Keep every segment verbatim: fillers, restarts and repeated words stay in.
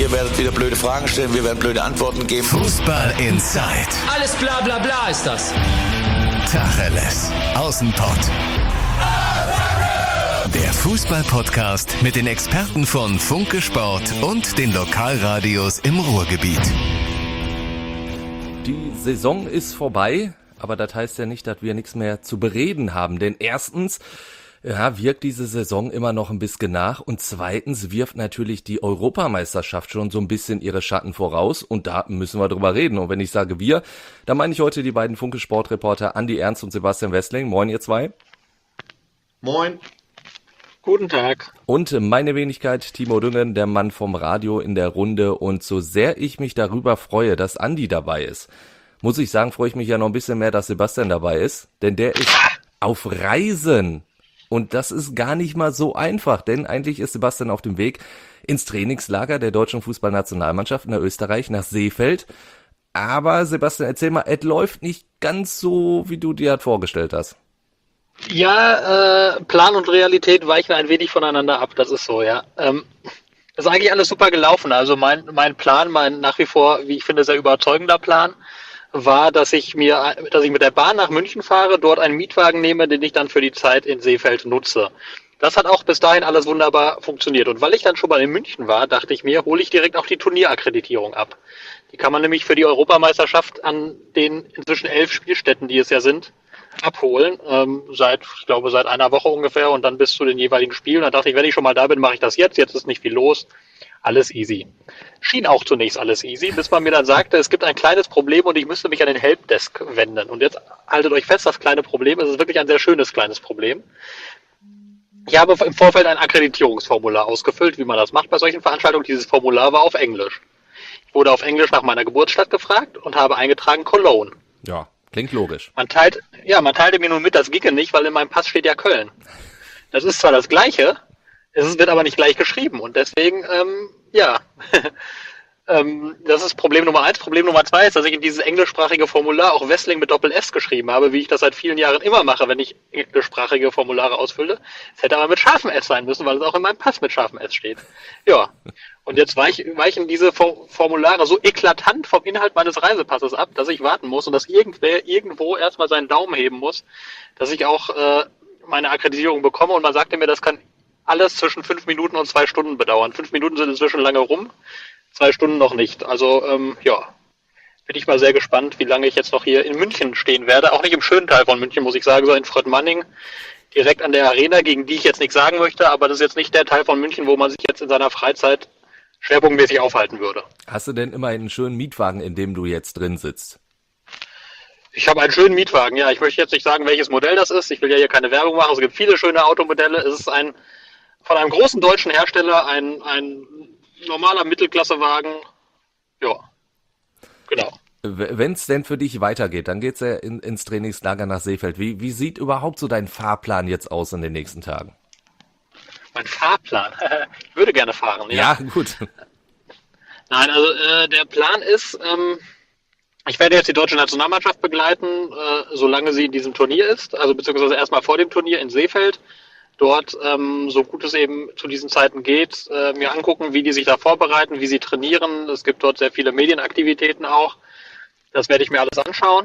Ihr werdet wieder blöde Fragen stellen, wir werden blöde Antworten geben. Fußball Inside. Alles bla bla bla ist das. Tacheles. Außenpott. Der Fußball-Podcast mit den Experten von Funke Sport und den Lokalradios im Ruhrgebiet. Die Saison ist vorbei, aber das heißt ja nicht, dass wir nichts mehr zu bereden haben. Denn erstens ja, wirkt diese Saison immer noch ein bisschen nach und zweitens wirft natürlich die Europameisterschaft schon so ein bisschen ihre Schatten voraus und da müssen wir drüber reden. Und wenn ich sage wir, dann meine ich heute die beiden Funke Sportreporter Andi Ernst und Sebastian Wessling. Moin ihr zwei. Moin. Guten Tag. Und meine Wenigkeit, Timo Düngen, der Mann vom Radio in der Runde. Und so sehr ich mich darüber freue, dass Andi dabei ist, muss ich sagen, freue ich mich ja noch ein bisschen mehr, dass Sebastian dabei ist. Denn der ist auf Reisen. Und das ist gar nicht mal so einfach, denn eigentlich ist Sebastian auf dem Weg ins Trainingslager der deutschen Fußballnationalmannschaft in Österreich nach Seefeld. Aber Sebastian, erzähl mal, es läuft nicht ganz so, wie du dir das vorgestellt hast. Ja, äh, Plan und Realität weichen ein wenig voneinander ab, das ist so, ja. Ähm, das ist eigentlich alles super gelaufen. Also mein mein Plan, mein nach wie vor, wie ich finde, sehr überzeugender Plan, war, dass ich mir, dass ich mit der Bahn nach München fahre, dort einen Mietwagen nehme, den ich dann für die Zeit in Seefeld nutze. Das hat auch bis dahin alles wunderbar funktioniert. Und weil ich dann schon mal in München war, dachte ich mir, hole ich direkt auch die Turnierakkreditierung ab. Die kann man nämlich für die Europameisterschaft an den inzwischen elf Spielstätten, die es ja sind, abholen, ähm, seit, ich glaube, seit einer Woche ungefähr und dann bis zu den jeweiligen Spielen. Da dachte ich, wenn ich schon mal da bin, mache ich das jetzt. Jetzt ist nicht viel los. Alles easy. Schien auch zunächst alles easy, bis man mir dann sagte, es gibt ein kleines Problem und ich müsste mich an den Helpdesk wenden. Und jetzt haltet euch fest, das kleine Problem, es ist wirklich ein sehr schönes kleines Problem. Ich habe im Vorfeld ein Akkreditierungsformular ausgefüllt, wie man das macht bei solchen Veranstaltungen. Dieses Formular war auf Englisch. Ich wurde auf Englisch nach meiner Geburtsstadt gefragt und habe eingetragen Cologne. Ja, klingt logisch. Man teilt, ja, man teilte mir nun mit, das ginge nicht, weil in meinem Pass steht ja Köln. Das ist zwar das Gleiche, es wird aber nicht gleich geschrieben und deswegen, ähm, ja, ähm, das ist Problem Nummer eins. Problem Nummer zwei ist, dass ich in dieses englischsprachige Formular auch Wessling mit Doppel-S geschrieben habe, wie ich das seit vielen Jahren immer mache, wenn ich englischsprachige Formulare ausfülle. Es hätte aber mit scharfem S sein müssen, weil es auch in meinem Pass mit scharfem S steht. Ja. Und jetzt weich, weichen diese Formulare so eklatant vom Inhalt meines Reisepasses ab, dass ich warten muss und dass irgendwer irgendwo erstmal seinen Daumen heben muss, dass ich auch äh, meine Akkreditierung bekomme. Und man sagte mir, das kann alles zwischen fünf Minuten und zwei Stunden bedauern. Fünf Minuten sind inzwischen lange rum, zwei Stunden noch nicht. Also ähm, ja, bin ich mal sehr gespannt, wie lange ich jetzt noch hier in München stehen werde. Auch nicht im schönen Teil von München, muss ich sagen, sondern in Fröttmanning. Direkt an der Arena, gegen die ich jetzt nichts sagen möchte, aber das ist jetzt nicht der Teil von München, wo man sich jetzt in seiner Freizeit schwerpunktmäßig aufhalten würde. Hast du denn immer einen schönen Mietwagen, in dem du jetzt drin sitzt? Ich habe einen schönen Mietwagen, ja. Ich möchte jetzt nicht sagen, welches Modell das ist. Ich will ja hier keine Werbung machen. Es gibt viele schöne Automodelle. Es ist ein von einem großen deutschen Hersteller, ein, ein normaler Mittelklassewagen. Ja, genau. Wenn es denn für dich weitergeht, dann geht's ja in, ins Trainingslager nach Seefeld. Wie, wie sieht überhaupt so dein Fahrplan jetzt aus in den nächsten Tagen? Mein Fahrplan? Ich würde gerne fahren, ja. Ja, gut. Nein, also äh, der Plan ist, ähm, ich werde jetzt die deutsche Nationalmannschaft begleiten, äh, solange sie in diesem Turnier ist, also beziehungsweise erstmal vor dem Turnier in Seefeld. Dort, ähm, so gut es eben zu diesen Zeiten geht, äh, mir angucken, wie die sich da vorbereiten, wie sie trainieren. Es gibt dort sehr viele Medienaktivitäten auch. Das werde ich mir alles anschauen.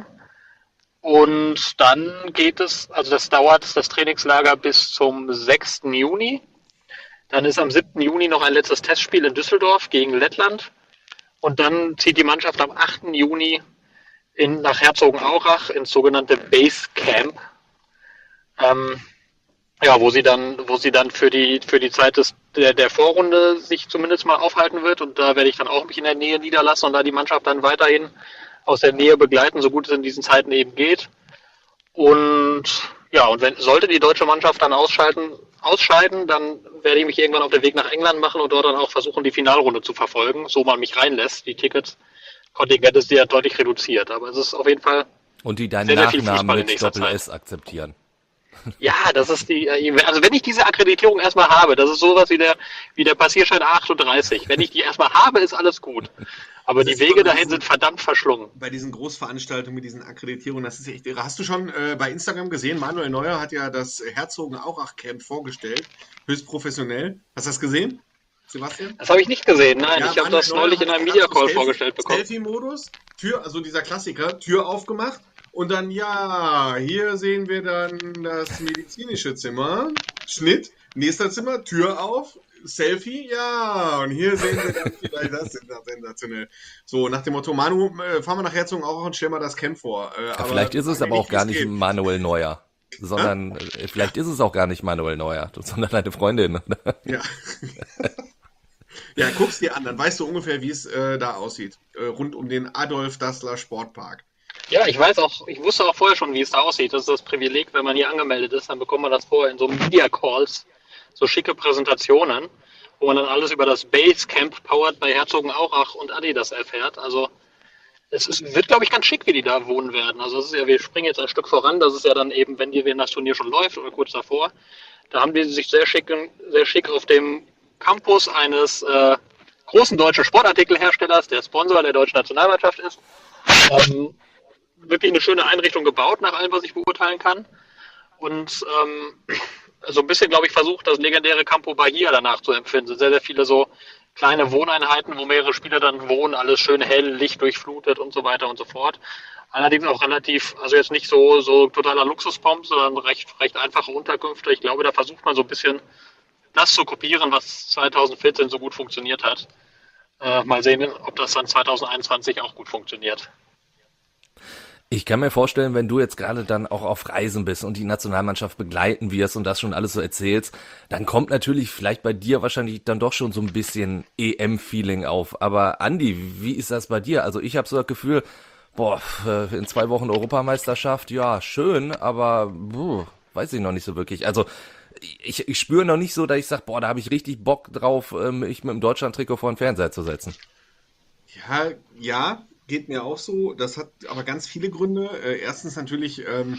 Und dann geht es, also das dauert, das Trainingslager bis zum sechsten Juni. Dann ist am siebten Juni noch ein letztes Testspiel in Düsseldorf gegen Lettland. Und dann zieht die Mannschaft am achten Juni in, nach Herzogenaurach ins sogenannte Base Camp. Ähm, ja, wo sie dann, wo sie dann für die, für die Zeit des, der, der Vorrunde sich zumindest mal aufhalten wird. Und da werde ich dann auch mich in der Nähe niederlassen und da die Mannschaft dann weiterhin aus der Nähe begleiten, so gut es in diesen Zeiten eben geht. Und ja, und wenn sollte die deutsche Mannschaft dann ausschalten, ausscheiden, dann werde ich mich irgendwann auf den Weg nach England machen und dort dann auch versuchen, die Finalrunde zu verfolgen, so man mich reinlässt. Die Tickets, Kontingent ist ja deutlich reduziert, aber es ist auf jeden Fall und die deinen sehr, sehr viel Nachnamen Fußball in mit nächster Doppel-S Zeit. akzeptieren. Ja, das ist die, also wenn ich diese Akkreditierung erstmal habe, das ist sowas wie der, wie der Passierschein achtunddreißig. Wenn ich die erstmal habe, ist alles gut. Aber die Wege dahin sind verdammt verschlungen. Bei diesen Großveranstaltungen mit diesen Akkreditierungen, das ist echt irre. Hast du schon äh, bei Instagram gesehen, Manuel Neuer hat ja das Herzogenaurach-Camp vorgestellt, höchst professionell. Hast du das gesehen? Sebastian? Das habe ich nicht gesehen, nein. Ja, ich habe Manuel das Neuer neulich hat in einem gerade Media so Call Selfie- vorgestellt bekommen. Selfie-Modus, Tür, also dieser Klassiker, Tür aufgemacht und dann, ja, hier sehen wir dann das medizinische Zimmer, Schnitt, nächster Zimmer, Tür auf, Selfie, ja, und hier sehen wir dann vielleicht das, ist sensationell. So, nach dem Motto, Manu, äh, fahren wir nach Herzogenaurach und stellen mal das Camp vor. Äh, Ja, aber vielleicht ist es sag mir aber auch wie gar es nicht geht. Manuel Neuer, sondern äh, vielleicht ist es auch gar nicht Manuel Neuer, sondern deine Freundin. Ja. Ja, guck's dir an, dann weißt du ungefähr, wie es äh, da aussieht. Äh, rund um den Adolf Dassler Sportpark. Ja, ich weiß auch, ich wusste auch vorher schon, wie es da aussieht. Das ist das Privileg, wenn man hier angemeldet ist, dann bekommt man das vorher in so Media Calls, so schicke Präsentationen, wo man dann alles über das Basecamp powered bei Herzogenaurach und Adidas erfährt. Also es ist, wird, glaube ich, ganz schick, wie die da wohnen werden. Also es ist ja, wir springen jetzt ein Stück voran, das ist ja dann eben, wenn die, wenn das Turnier schon läuft oder kurz davor, da haben die sich sehr schick, sehr schick auf dem Campus eines äh, großen deutschen Sportartikelherstellers, der Sponsor der deutschen Nationalmannschaft ist, ähm, wirklich eine schöne Einrichtung gebaut, nach allem, was ich beurteilen kann. Und ähm, so ein bisschen, glaube ich, versucht, das legendäre Campo Bahia danach zu empfinden. Sehr, sehr viele so kleine Wohneinheiten, wo mehrere Spieler dann wohnen, alles schön hell, Licht durchflutet und so weiter und so fort. Allerdings auch relativ, also jetzt nicht so, so totaler Luxuspomp, sondern recht, recht einfache Unterkünfte. Ich glaube, da versucht man so ein bisschen das zu kopieren, was zwanzig vierzehn so gut funktioniert hat. Äh, mal sehen, ob das dann zwanzig einundzwanzig auch gut funktioniert. Ich kann mir vorstellen, wenn du jetzt gerade dann auch auf Reisen bist und die Nationalmannschaft begleiten wirst und das schon alles so erzählst, dann kommt natürlich vielleicht bei dir wahrscheinlich dann doch schon so ein bisschen E M-Feeling auf. Aber Andi, wie ist das bei dir? Also ich habe so das Gefühl, boah, in zwei Wochen Europameisterschaft, ja, schön, aber boah, weiß ich noch nicht so wirklich. Also ich, ich spüre noch nicht so, dass ich sage, boah, da habe ich richtig Bock drauf, mich mit dem Deutschland-Trikot vor den Fernseher zu setzen. Ja, ja, geht mir auch so. Das hat aber ganz viele Gründe. Äh, erstens natürlich, ähm,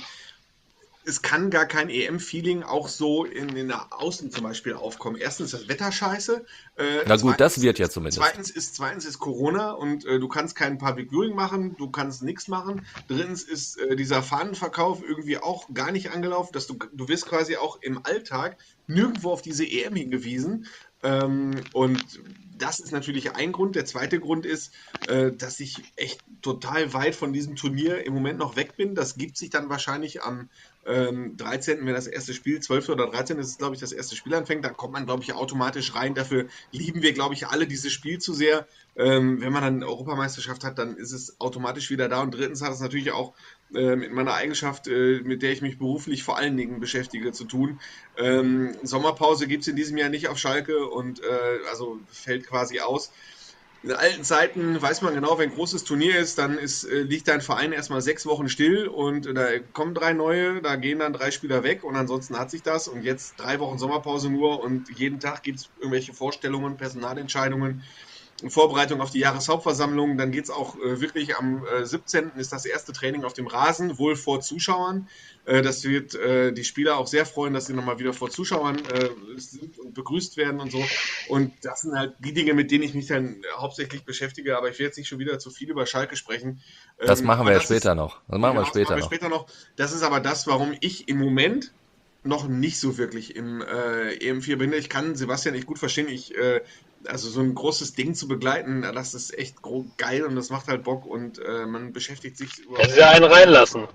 es kann gar kein E M-Feeling auch so in, in der Außen zum Beispiel aufkommen. Erstens ist das Wetter scheiße. Äh, Na gut, zweitens das wird ja ist- zumindest. Zweitens ist, zweitens ist Corona und äh, du kannst kein Public Viewing machen, du kannst nichts machen. Drittens ist äh, dieser Fahnenverkauf irgendwie auch gar nicht angelaufen, dass du, du wirst quasi auch im Alltag nirgendwo auf diese E M hingewiesen. Ähm, und das ist natürlich ein Grund. Der zweite Grund ist, äh, dass ich echt total weit von diesem Turnier im Moment noch weg bin. Das gibt sich dann wahrscheinlich am ähm, dreizehnten, wenn das erste Spiel, zwölften oder dreizehnten ist es, glaube ich, das erste Spiel anfängt, dann kommt man, glaube ich, automatisch rein. Dafür lieben wir, glaube ich, alle dieses Spiel zu sehr. Ähm, wenn man dann eine Europameisterschaft hat, dann ist es automatisch wieder da. Und drittens hat es natürlich auch äh, mit meiner Eigenschaft, äh, mit der ich mich beruflich vor allen Dingen beschäftige, zu tun. Ähm, Sommerpause gibt es in diesem Jahr nicht auf Schalke und äh, also fällt quasi aus. In alten Zeiten weiß man genau, wenn ein großes Turnier ist, dann ist, äh, liegt dein Verein erstmal sechs Wochen still und äh, da kommen drei neue, da gehen dann drei Spieler weg und ansonsten hat sich das. Und jetzt drei Wochen Sommerpause nur und jeden Tag gibt es irgendwelche Vorstellungen, Personalentscheidungen, in Vorbereitung auf die Jahreshauptversammlung. Dann geht es auch äh, wirklich am äh, siebzehnten ist das erste Training auf dem Rasen, wohl vor Zuschauern. Äh, das wird äh, die Spieler auch sehr freuen, dass sie nochmal wieder vor Zuschauern äh, sind und begrüßt werden und so. Und das sind halt die Dinge, mit denen ich mich dann hauptsächlich beschäftige. Aber ich will jetzt nicht schon wieder zu viel über Schalke sprechen. Das Ähm, machen aber wir ja das später ist, noch. Das machen genau, wir das später machen wir noch. später noch. Das ist aber das, warum ich im Moment noch nicht so wirklich im äh, E M vier bin. Ich kann Sebastian echt gut verstehen. Ich, äh, also so ein großes Ding zu begleiten, das ist echt gro- geil und das macht halt Bock und äh, man beschäftigt sich Wenn sie einen reinlassen.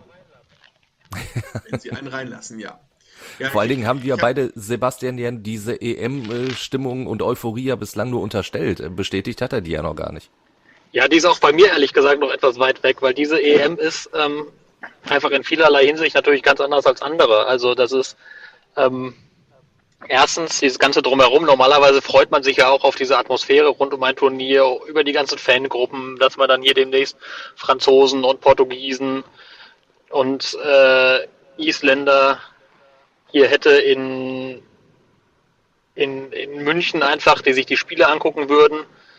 wenn sie einen reinlassen, ja. ja Vor allen ich- Dingen haben wir ja ich hab- beide Sebastian ja diese E M-Stimmung und Euphorie ja bislang nur unterstellt. Bestätigt hat er die ja noch gar nicht. Ja, die ist auch bei mir ehrlich gesagt noch etwas weit weg, weil diese E M ist ähm, einfach in vielerlei Hinsicht natürlich ganz anders als andere. Also das ist ähm, erstens dieses ganze Drumherum. Normalerweise freut man sich ja auch auf diese Atmosphäre rund um ein Turnier, über die ganzen Fangruppen, dass man dann hier demnächst Franzosen und Portugiesen und äh, Isländer hier hätte in, in, in München einfach, die sich die Spiele angucken würden.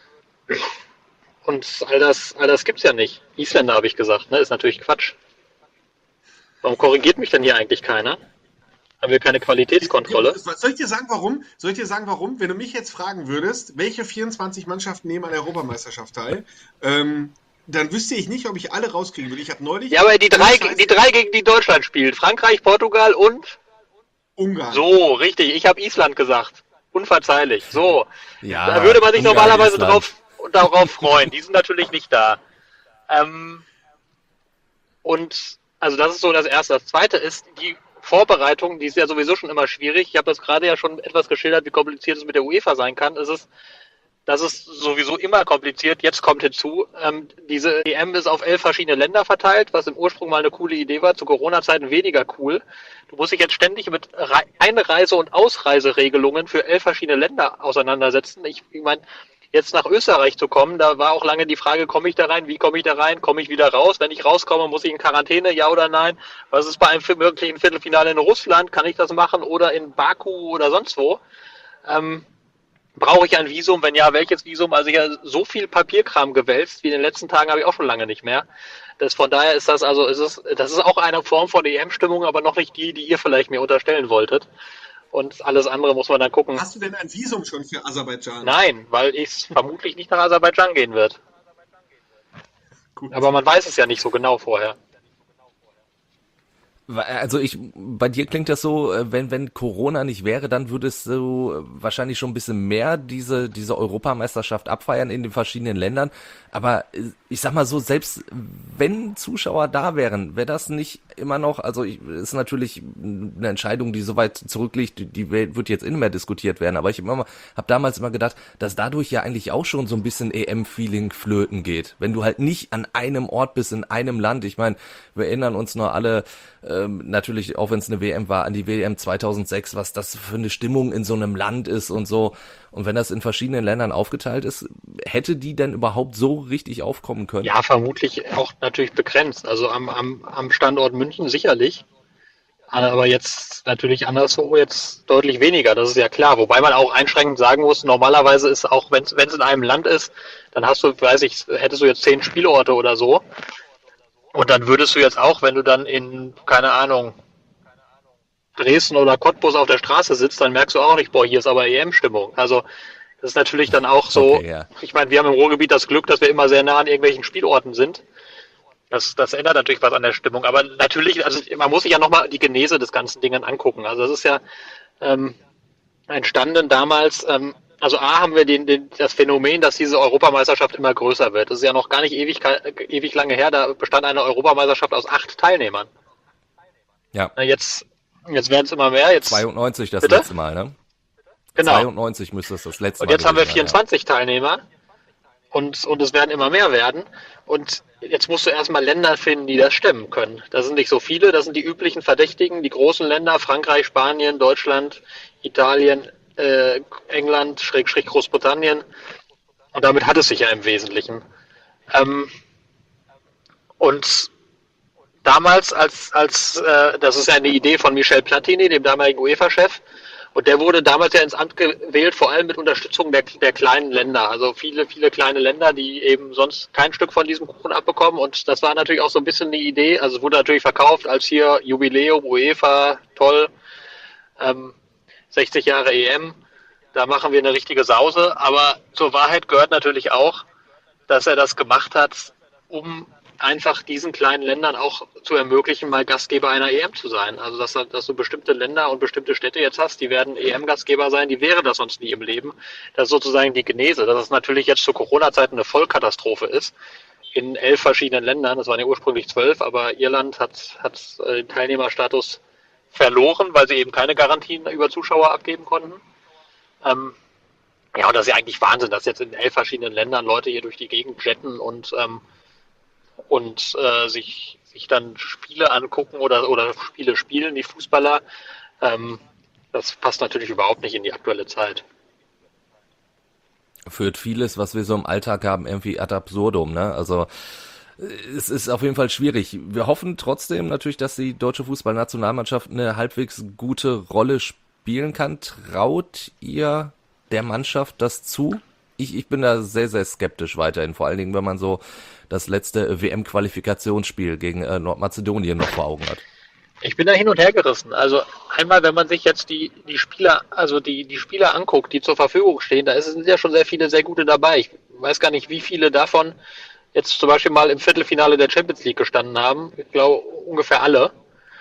Und all das, all das gibt's ja nicht. Isländer habe ich gesagt, ne? Ist natürlich Quatsch. Warum korrigiert mich denn hier eigentlich keiner? Haben wir keine Qualitätskontrolle? Soll ich dir sagen, warum? Soll ich dir sagen, warum? Wenn du mich jetzt fragen würdest, welche vierundzwanzig Mannschaften nehmen an der Europameisterschaft teil, ähm, dann wüsste ich nicht, ob ich alle rauskriegen würde. Ich habe neulich Ja, aber die drei, Scheiß- die drei gegen die Deutschland spielen. Frankreich, Portugal und Ungarn. so, richtig. Ich habe Island gesagt. Unverzeihlich. So. Ja, da würde man sich Ungarn, normalerweise Island. drauf, darauf freuen. Die sind natürlich nicht da. Ähm, und also das ist so das Erste. Das Zweite ist die Vorbereitung, die ist ja sowieso schon immer schwierig. Ich habe das gerade ja schon etwas geschildert, wie kompliziert es mit der UEFA sein kann. Es ist, das ist sowieso immer kompliziert. Jetzt kommt hinzu, ähm, diese E M ist auf elf verschiedene Länder verteilt, was im Ursprung mal eine coole Idee war, zu Corona-Zeiten weniger cool. Du musst dich jetzt ständig mit Re- Einreise- und Ausreiseregelungen für elf verschiedene Länder auseinandersetzen. Ich, ich meine, jetzt nach Österreich zu kommen, da war auch lange die Frage, komme ich da rein, wie komme ich da rein, komme ich wieder raus? Wenn ich rauskomme, muss ich in Quarantäne, ja oder nein? Was ist bei einem möglichen Viertelfinale in Russland? Kann ich das machen? Oder in Baku oder sonst wo? Ähm, brauche ich ein Visum? Wenn ja, welches Visum? Also ich habe so viel Papierkram gewälzt, wie in den letzten Tagen habe ich auch schon lange nicht mehr. Das, von daher ist das also, ist es, das ist auch eine Form von E M-Stimmung, aber noch nicht die, die ihr vielleicht mir unterstellen wolltet. Und alles andere muss man dann gucken. Hast du denn ein Visum schon für Aserbaidschan? Nein, weil es vermutlich nicht nach Aserbaidschan gehen wird. Gut. Aber man weiß es ja nicht so genau vorher. Also ich, bei dir klingt das so, wenn wenn Corona nicht wäre, dann würdest du wahrscheinlich schon ein bisschen mehr diese diese Europameisterschaft abfeiern in den verschiedenen Ländern. Aber ich sag mal so, selbst wenn Zuschauer da wären, wäre das nicht immer noch, also ich, ist natürlich eine Entscheidung, die so weit zurückliegt, die wird jetzt nicht mehr diskutiert werden. Aber ich habe damals immer gedacht, dass dadurch ja eigentlich auch schon so ein bisschen E M-Feeling flöten geht. Wenn du halt nicht an einem Ort bist, in einem Land. Ich meine, wir erinnern uns nur alle, ähm, natürlich, auch wenn es eine W M war, an die W M zweitausendsechs, was das für eine Stimmung in so einem Land ist und so. Und wenn das in verschiedenen Ländern aufgeteilt ist, hätte die denn überhaupt so richtig aufkommen können? Ja, vermutlich auch natürlich begrenzt. Also am, am, am Standort München sicherlich. Aber jetzt natürlich anderswo jetzt deutlich weniger, das ist ja klar. Wobei man auch einschränkend sagen muss, normalerweise ist auch, wenn es in einem Land ist, dann hast du, weiß ich, hättest du jetzt zehn Spielorte oder so. Und dann würdest du jetzt auch, wenn du dann in, keine Ahnung, Dresden oder Cottbus auf der Straße sitzt, dann merkst du auch nicht, boah, hier ist aber E M-Stimmung. Also das ist natürlich dann auch so, Okay, ja. Ich meine, wir haben im Ruhrgebiet das Glück, dass wir immer sehr nah an irgendwelchen Spielorten sind. Das, das ändert natürlich was an der Stimmung. Aber natürlich, also man muss sich ja nochmal die Genese des ganzen Dingen angucken. Also das ist ja ähm, entstanden damals, ähm, also A haben wir den, den, das Phänomen, dass diese Europameisterschaft immer größer wird. Das ist ja noch gar nicht ewig, ewig lange her, da bestand eine Europameisterschaft aus acht Teilnehmern. Ja. Jetzt, jetzt werden es immer mehr. Jetzt, zweiundneunzig das Bitte? letzte Mal, ne? genau. zweiundneunzig müsste es das letzte Und Mal jetzt haben wir gewesen sein, vierundzwanzig Teilnehmer und, und es werden immer mehr werden. Und jetzt musst du erstmal Länder finden, die das stemmen können. Das sind nicht so viele, das sind die üblichen Verdächtigen, die großen Länder, Frankreich, Spanien, Deutschland, Italien, äh, England, Schräg, Schräg Großbritannien. Und damit hat es sich ja im Wesentlichen. Ähm, und damals, als, als äh, das ist ja eine Idee von Michel Platini, dem damaligen UEFA-Chef, und der wurde damals ja ins Amt gewählt, vor allem mit Unterstützung der, der kleinen Länder. Also viele, viele kleine Länder, die eben sonst kein Stück von diesem Kuchen abbekommen. Und das war natürlich auch so ein bisschen die Idee. Also es wurde natürlich verkauft als hier Jubiläum, UEFA, toll, ähm, sechzig Jahre E M. Da machen wir eine richtige Sause. Aber zur Wahrheit gehört natürlich auch, dass er das gemacht hat, um einfach diesen kleinen Ländern auch zu ermöglichen, mal Gastgeber einer E M zu sein. Also dass, dass du bestimmte Länder und bestimmte Städte jetzt hast, die werden E M-Gastgeber sein, die wäre das sonst nie im Leben. Das ist sozusagen die Genese. Dass es natürlich jetzt zu Corona-Zeiten eine Vollkatastrophe ist. In elf verschiedenen Ländern, das waren ja ursprünglich zwölf, aber Irland hat, hat den Teilnehmerstatus verloren, weil sie eben keine Garantien über Zuschauer abgeben konnten. Ähm, ja, und das ist ja eigentlich Wahnsinn, dass jetzt in elf verschiedenen Ländern Leute hier durch die Gegend jetten und ähm, und äh, sich, sich dann Spiele angucken oder, oder Spiele spielen, die Fußballer. Ähm, das passt natürlich überhaupt nicht in die aktuelle Zeit. Führt vieles, was wir so im Alltag haben, irgendwie ad absurdum, ne? Also es ist auf jeden Fall schwierig. Wir hoffen trotzdem natürlich, dass die deutsche Fußballnationalmannschaft eine halbwegs gute Rolle spielen kann. Traut ihr der Mannschaft das zu? Ich, ich bin da sehr, sehr skeptisch weiterhin, vor allen Dingen, wenn man so das letzte W M-Qualifikationsspiel gegen äh, Nordmazedonien noch vor Augen hat. Ich bin da hin und her gerissen. Also einmal, wenn man sich jetzt die, die Spieler, also die, die Spieler anguckt, die zur Verfügung stehen, da sind ja schon sehr viele sehr gute dabei. Ich weiß gar nicht, wie viele davon jetzt zum Beispiel mal im Viertelfinale der Champions League gestanden haben. Ich glaube ungefähr alle.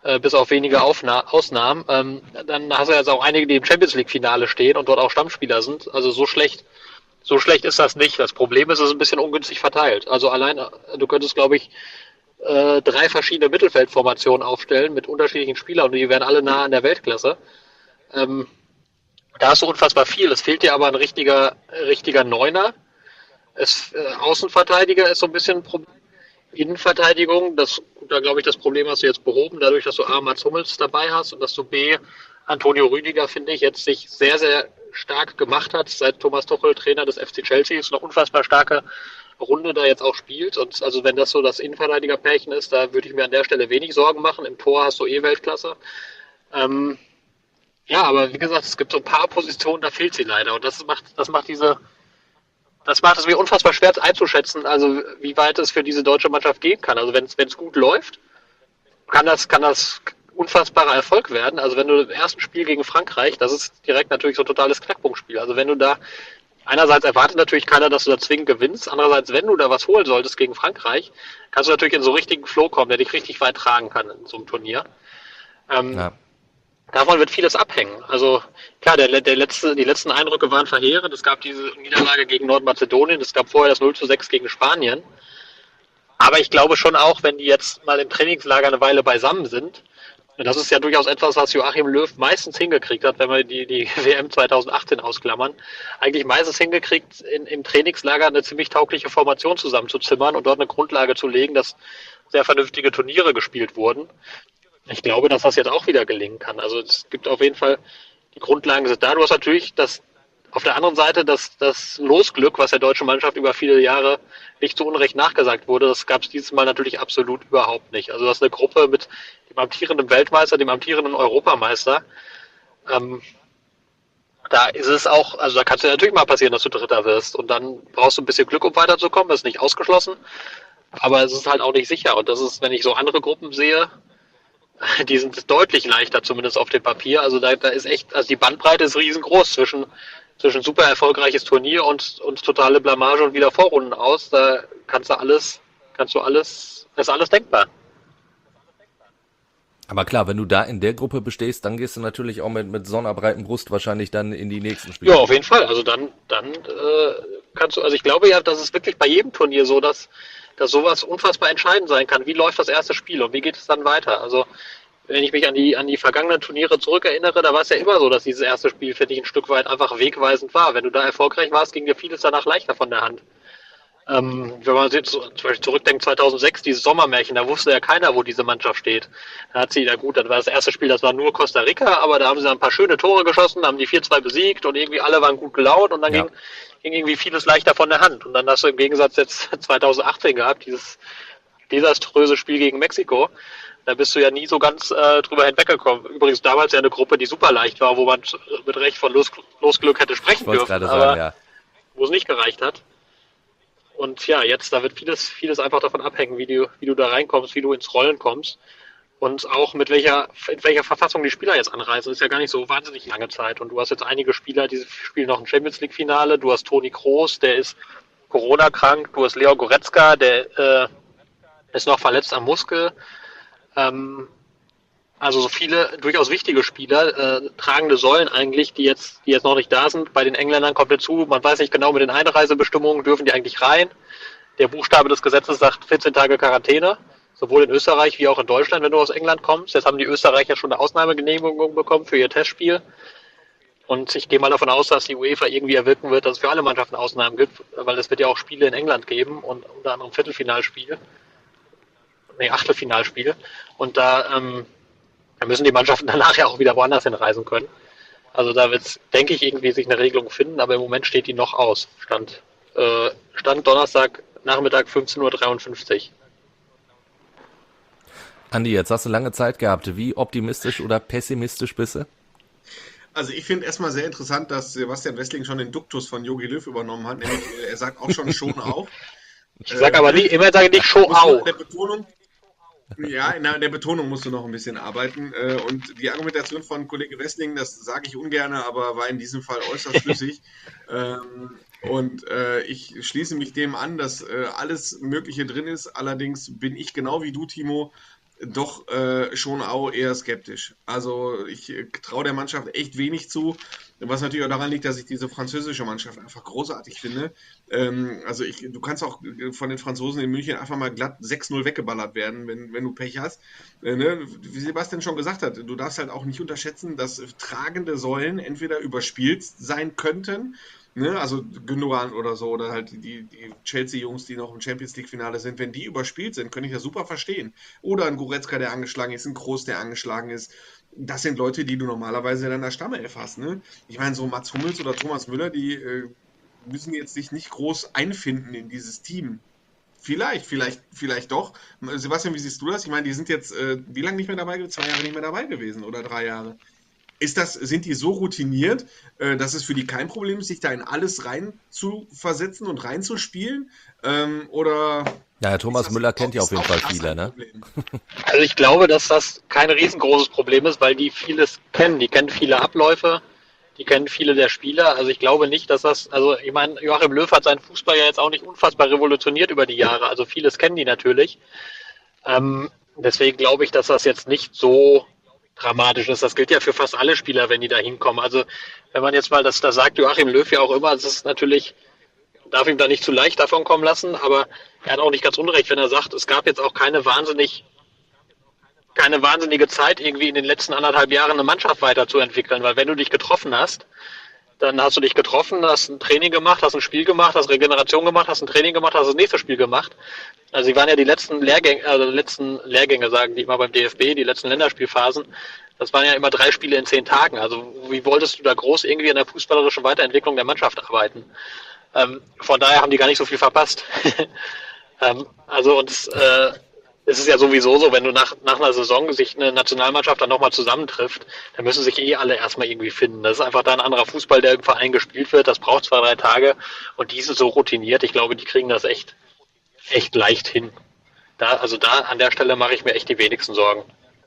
äh, bis auf wenige Aufna- Ausnahmen. Ähm, dann hast du jetzt auch einige, die im Champions-League-Finale stehen und dort auch Stammspieler sind. Also so schlecht, so schlecht ist das nicht. Das Problem ist, es ist ein bisschen ungünstig verteilt. Also allein, du könntest, glaube ich, äh, drei verschiedene Mittelfeldformationen aufstellen mit unterschiedlichen Spielern und die wären alle nah an der Weltklasse. Ähm, da hast du unfassbar viel. Es fehlt dir aber ein richtiger, richtiger Neuner. Es, äh, Außenverteidiger ist so ein bisschen ein Problem. Innenverteidigung, das, da glaube ich, das Problem hast du jetzt behoben, dadurch, dass du A, Mats Hummels dabei hast und dass du B, Antonio Rüdiger, finde ich, jetzt sich sehr, sehr stark gemacht hat, seit Thomas Tuchel Trainer des F C Chelsea ist, eine unfassbar starke Runde da jetzt auch spielt. Und also wenn das so das Innenverteidiger-Pärchen ist, da würde ich mir an der Stelle wenig Sorgen machen. Im Tor hast du eh Weltklasse. Ähm, ja, aber wie gesagt, es gibt so ein paar Positionen, da fehlt sie leider. Und das macht, das macht diese Das macht es mir unfassbar schwer einzuschätzen, also wie weit es für diese deutsche Mannschaft gehen kann. Also wenn es gut läuft, kann das, kann das unfassbarer Erfolg werden. Also wenn du im ersten Spiel gegen Frankreich, das ist direkt natürlich so ein totales Knackpunktspiel. Also wenn du da, einerseits erwartet natürlich keiner, dass du da zwingend gewinnst, andererseits, wenn du da was holen solltest gegen Frankreich, kannst du natürlich in so einen richtigen Flow kommen, der dich richtig weit tragen kann in so einem Turnier. Ähm, ja. Davon wird vieles abhängen. Also klar, der, der letzte, die letzten Eindrücke waren verheerend. Es gab diese Niederlage gegen Nordmazedonien, es gab vorher das null zu sechs gegen Spanien. Aber ich glaube schon auch, wenn die jetzt mal im Trainingslager eine Weile beisammen sind, das ist ja durchaus etwas, was Joachim Löw meistens hingekriegt hat, wenn wir die, die W M zwanzig achtzehn ausklammern, eigentlich meistens hingekriegt, in, im Trainingslager eine ziemlich taugliche Formation zusammenzuzimmern und dort eine Grundlage zu legen, dass sehr vernünftige Turniere gespielt wurden. Ich glaube, dass das jetzt auch wieder gelingen kann. Also es gibt auf jeden Fall, die Grundlagen sind da. Du hast natürlich das, auf der anderen Seite das, das Losglück, was der deutschen Mannschaft über viele Jahre nicht zu Unrecht nachgesagt wurde, das gab es dieses Mal natürlich absolut überhaupt nicht. Also das ist eine Gruppe mit dem amtierenden Weltmeister, dem amtierenden Europameister. Ähm, da ist es auch, also da kann es ja natürlich mal passieren, dass du Dritter wirst. Und dann brauchst du ein bisschen Glück, um weiterzukommen. Das ist nicht ausgeschlossen. Aber es ist halt auch nicht sicher. Und das ist, wenn ich so andere Gruppen sehe, die sind deutlich leichter, zumindest auf dem Papier. Also da, da ist echt, also die Bandbreite ist riesengroß zwischen, zwischen super erfolgreiches Turnier und, und totale Blamage und wieder Vorrunden aus. Da kannst du alles, kannst du alles, ist alles denkbar. Aber klar, wenn du da in der Gruppe bestehst, dann gehst du natürlich auch mit, mit so einer breiten Brust wahrscheinlich dann in die nächsten Spiele. Ja, auf jeden Fall. Also dann, dann äh, kannst du, also ich glaube ja, das ist wirklich bei jedem Turnier so, dass dass sowas unfassbar entscheidend sein kann. Wie läuft das erste Spiel und wie geht es dann weiter? Also wenn ich mich an die an die vergangenen Turniere zurückerinnere, da war es ja immer so, dass dieses erste Spiel, finde ich, ein Stück weit einfach wegweisend war. Wenn du da erfolgreich warst, ging dir vieles danach leichter von der Hand. Ähm, wenn man jetzt zum Beispiel zurückdenkt, zweitausendsechs, dieses Sommermärchen, da wusste ja keiner, wo diese Mannschaft steht. Da hat sie, na gut, dann war das erste Spiel, das war nur Costa Rica, aber da haben sie dann ein paar schöne Tore geschossen, haben die vier zwei besiegt und irgendwie alle waren gut gelaunt und dann ja. ging ging irgendwie vieles leichter von der Hand. Und dann hast du im Gegensatz jetzt zweitausendachtzehn gehabt, dieses desaströse Spiel gegen Mexiko. Da bist du ja nie so ganz äh, drüber hinweggekommen. Übrigens damals ja eine Gruppe, die super leicht war, wo man mit Recht von Los- Losglück hätte sprechen dürfen, sagen, aber ja. wo es nicht gereicht hat. Und ja, jetzt, da wird vieles, vieles einfach davon abhängen, wie du, wie du da reinkommst, wie du ins Rollen kommst. Und auch mit welcher, in welcher Verfassung die Spieler jetzt anreisen, ist ja gar nicht so wahnsinnig lange Zeit. Und du hast jetzt einige Spieler, die spielen noch ein Champions-League-Finale. Du hast Toni Kroos, der ist Corona-krank. Du hast Leo Goretzka, der äh, ist noch verletzt am Muskel. Ähm, also so viele durchaus wichtige Spieler, äh, tragende Säulen eigentlich, die jetzt, die jetzt noch nicht da sind. Bei den Engländern kommt dazu, man weiß nicht genau mit den Einreisebestimmungen, dürfen die eigentlich rein. Der Buchstabe des Gesetzes sagt vierzehn Tage Quarantäne. Sowohl in Österreich wie auch in Deutschland, wenn du aus England kommst. Jetzt haben die Österreicher schon eine Ausnahmegenehmigung bekommen für ihr Testspiel. Und ich gehe mal davon aus, dass die UEFA irgendwie erwirken wird, dass es für alle Mannschaften Ausnahmen gibt, weil es wird ja auch Spiele in England geben und unter anderem Viertelfinalspiele. Nee, Achtelfinalspiele. Und da, ähm, da müssen die Mannschaften danach ja auch wieder woanders hinreisen können. Also da wird es, denke ich, irgendwie sich eine Regelung finden, aber im Moment steht die noch aus. Stand, äh, Stand Donnerstag Nachmittag fünfzehn Uhr dreiundfünfzig. Andi, jetzt hast du lange Zeit gehabt. Wie optimistisch oder pessimistisch bist du? Also ich finde erstmal sehr interessant, dass Sebastian Wessling schon den Duktus von Jogi Löw übernommen hat. Nämlich, er sagt auch schon schon auf. Ich sage aber nicht, immer sage nicht schon auf. Der Betonung, ja, in der, der Betonung musst du noch ein bisschen arbeiten. Und die Argumentation von Kollege Wessling, das sage ich ungern, aber war in diesem Fall äußerst schlüssig. Und ich schließe mich dem an, dass alles Mögliche drin ist. Allerdings bin ich genau wie du, Timo, doch äh, schon auch eher skeptisch. Also ich äh, traue der Mannschaft echt wenig zu, was natürlich auch daran liegt, dass ich diese französische Mannschaft einfach großartig finde. Ähm, also ich, du kannst auch von den Franzosen in München einfach mal glatt sechs null weggeballert werden, wenn, wenn du Pech hast. Äh, ne? Wie Sebastian schon gesagt hat, du darfst halt auch nicht unterschätzen, dass tragende Säulen entweder überspielt sein könnten, ne, also Gündogan oder so, oder halt die, die Chelsea-Jungs, die noch im Champions-League-Finale sind, wenn die überspielt sind, könnte ich das super verstehen. Oder ein Goretzka, der angeschlagen ist, ein Kroos, der angeschlagen ist. Das sind Leute, die du normalerweise in deiner Stammelf hast. Ne? Ich meine, so Mats Hummels oder Thomas Müller, die äh, müssen jetzt sich nicht groß einfinden in dieses Team. Vielleicht, vielleicht, vielleicht doch. Sebastian, wie siehst du das? Ich meine, die sind jetzt äh, wie lange nicht mehr dabei gewesen? Zwei Jahre nicht mehr dabei gewesen oder drei Jahre. Ist das, sind die so routiniert, äh, dass es für die kein Problem ist, sich da in alles rein zu versetzen und reinzuspielen? Ähm, oder Ja, Thomas Müller kennt ja auf jeden Fall viele, ne? Also ich glaube, dass das kein riesengroßes Problem ist, weil die vieles kennen. Die kennen viele Abläufe, die kennen viele der Spieler. Also ich glaube nicht, dass das, also ich meine, Joachim Löw hat seinen Fußball ja jetzt auch nicht unfassbar revolutioniert über die Jahre. Also vieles kennen die natürlich. Ähm, deswegen glaube ich, dass das jetzt nicht so dramatisch ist. Das gilt ja für fast alle Spieler, wenn die da hinkommen. Also wenn man jetzt mal, das, das sagt Joachim Löw ja auch immer, das ist natürlich, darf ihm da nicht zu leicht davon kommen lassen, aber er hat auch nicht ganz unrecht, wenn er sagt, es gab jetzt auch keine wahnsinnig, keine wahnsinnige Zeit, irgendwie in den letzten anderthalb Jahren eine Mannschaft weiterzuentwickeln, weil wenn du dich getroffen hast, dann hast du dich getroffen, hast ein Training gemacht, hast ein Spiel gemacht, hast Regeneration gemacht, hast ein Training gemacht, hast das nächste Spiel gemacht. Also sie waren ja die letzten Lehrgänge, also die letzten Lehrgänge, sagen die immer beim D F B, die letzten Länderspielphasen. Das waren ja immer drei Spiele in zehn Tagen. Also wie wolltest du da groß irgendwie an der fußballerischen Weiterentwicklung der Mannschaft arbeiten? Ähm, von daher haben die gar nicht so viel verpasst. ähm, also und äh, es ist ja sowieso so, wenn du nach, nach einer Saison sich eine Nationalmannschaft dann nochmal zusammentrifft, dann müssen sich eh alle erstmal irgendwie finden. Das ist einfach da ein anderer Fußball, der im Verein gespielt wird. Das braucht zwei, drei Tage und die sind so routiniert. Ich glaube, die kriegen das echt, echt leicht hin. Da, also da an der Stelle mache ich mir echt die wenigsten Sorgen.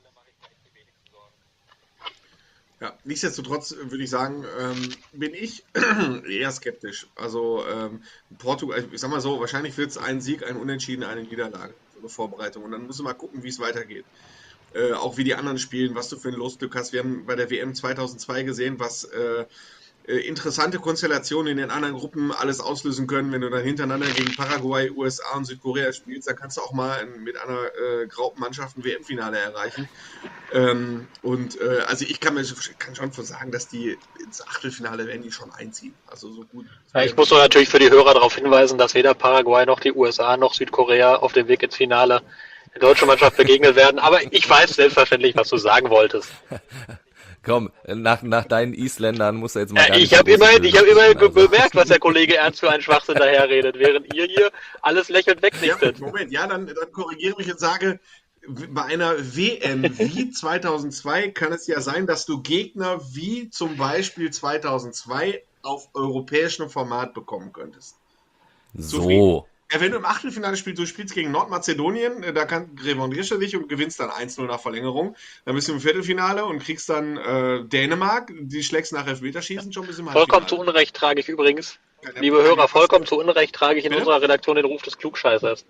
Ja, nichtsdestotrotz würde ich sagen, ähm, bin ich eher skeptisch. Also ähm, Portugal, ich sag mal so, wahrscheinlich wird es ein Sieg, ein Unentschieden, eine Niederlage, so eine Vorbereitung. Und dann müssen wir mal gucken, wie es weitergeht. Äh, auch wie die anderen spielen, was du für ein Losglück hast. Wir haben bei der W M zweitausendzwei gesehen, was äh, äh, interessante Konstellationen in den anderen Gruppen alles auslösen können. Wenn du dann hintereinander gegen Paraguay, U S A und Südkorea spielst, dann kannst du auch mal mit einer äh, Graupenmannschaft ein W M-Finale erreichen. Ähm, und äh, also ich kann mir kann schon von sagen, dass die ins Achtelfinale werden die schon einziehen. Also so gut. Ja, ich muss doch natürlich für die Hörer darauf hinweisen, dass weder Paraguay noch die U S A noch Südkorea auf dem Weg ins Finale der deutschen Mannschaft begegnet werden. Aber ich weiß selbstverständlich, was du sagen wolltest. Komm, nach, nach deinen Isländern muss er jetzt mal. Ja, ich habe immerhin, ich habe immerhin also. bemerkt, was der Kollege Ernst für einen Schwachsinn daherredet, während ihr hier alles lächelnd wegnichtet. Ja, Moment, ja, dann, dann korrigiere mich und sage, bei einer W M wie zweitausendzwei kann es ja sein, dass du Gegner wie zum Beispiel zweitausendzwei auf europäischem Format bekommen könntest. So. Ja, wenn du im Achtelfinale spielst, du spielst gegen Nordmazedonien, da kann revanchierst du dich und gewinnst dann eins null nach Verlängerung. Dann bist du im Viertelfinale und kriegst dann äh, Dänemark, die schlägst nach Elfmeterschießen schon ein bisschen. Vollkommen zu Unrecht trage ich übrigens, ja, liebe Hörer, vollkommen zu Unrecht trage ich in ja? unserer Redaktion den Ruf des Klugscheißers.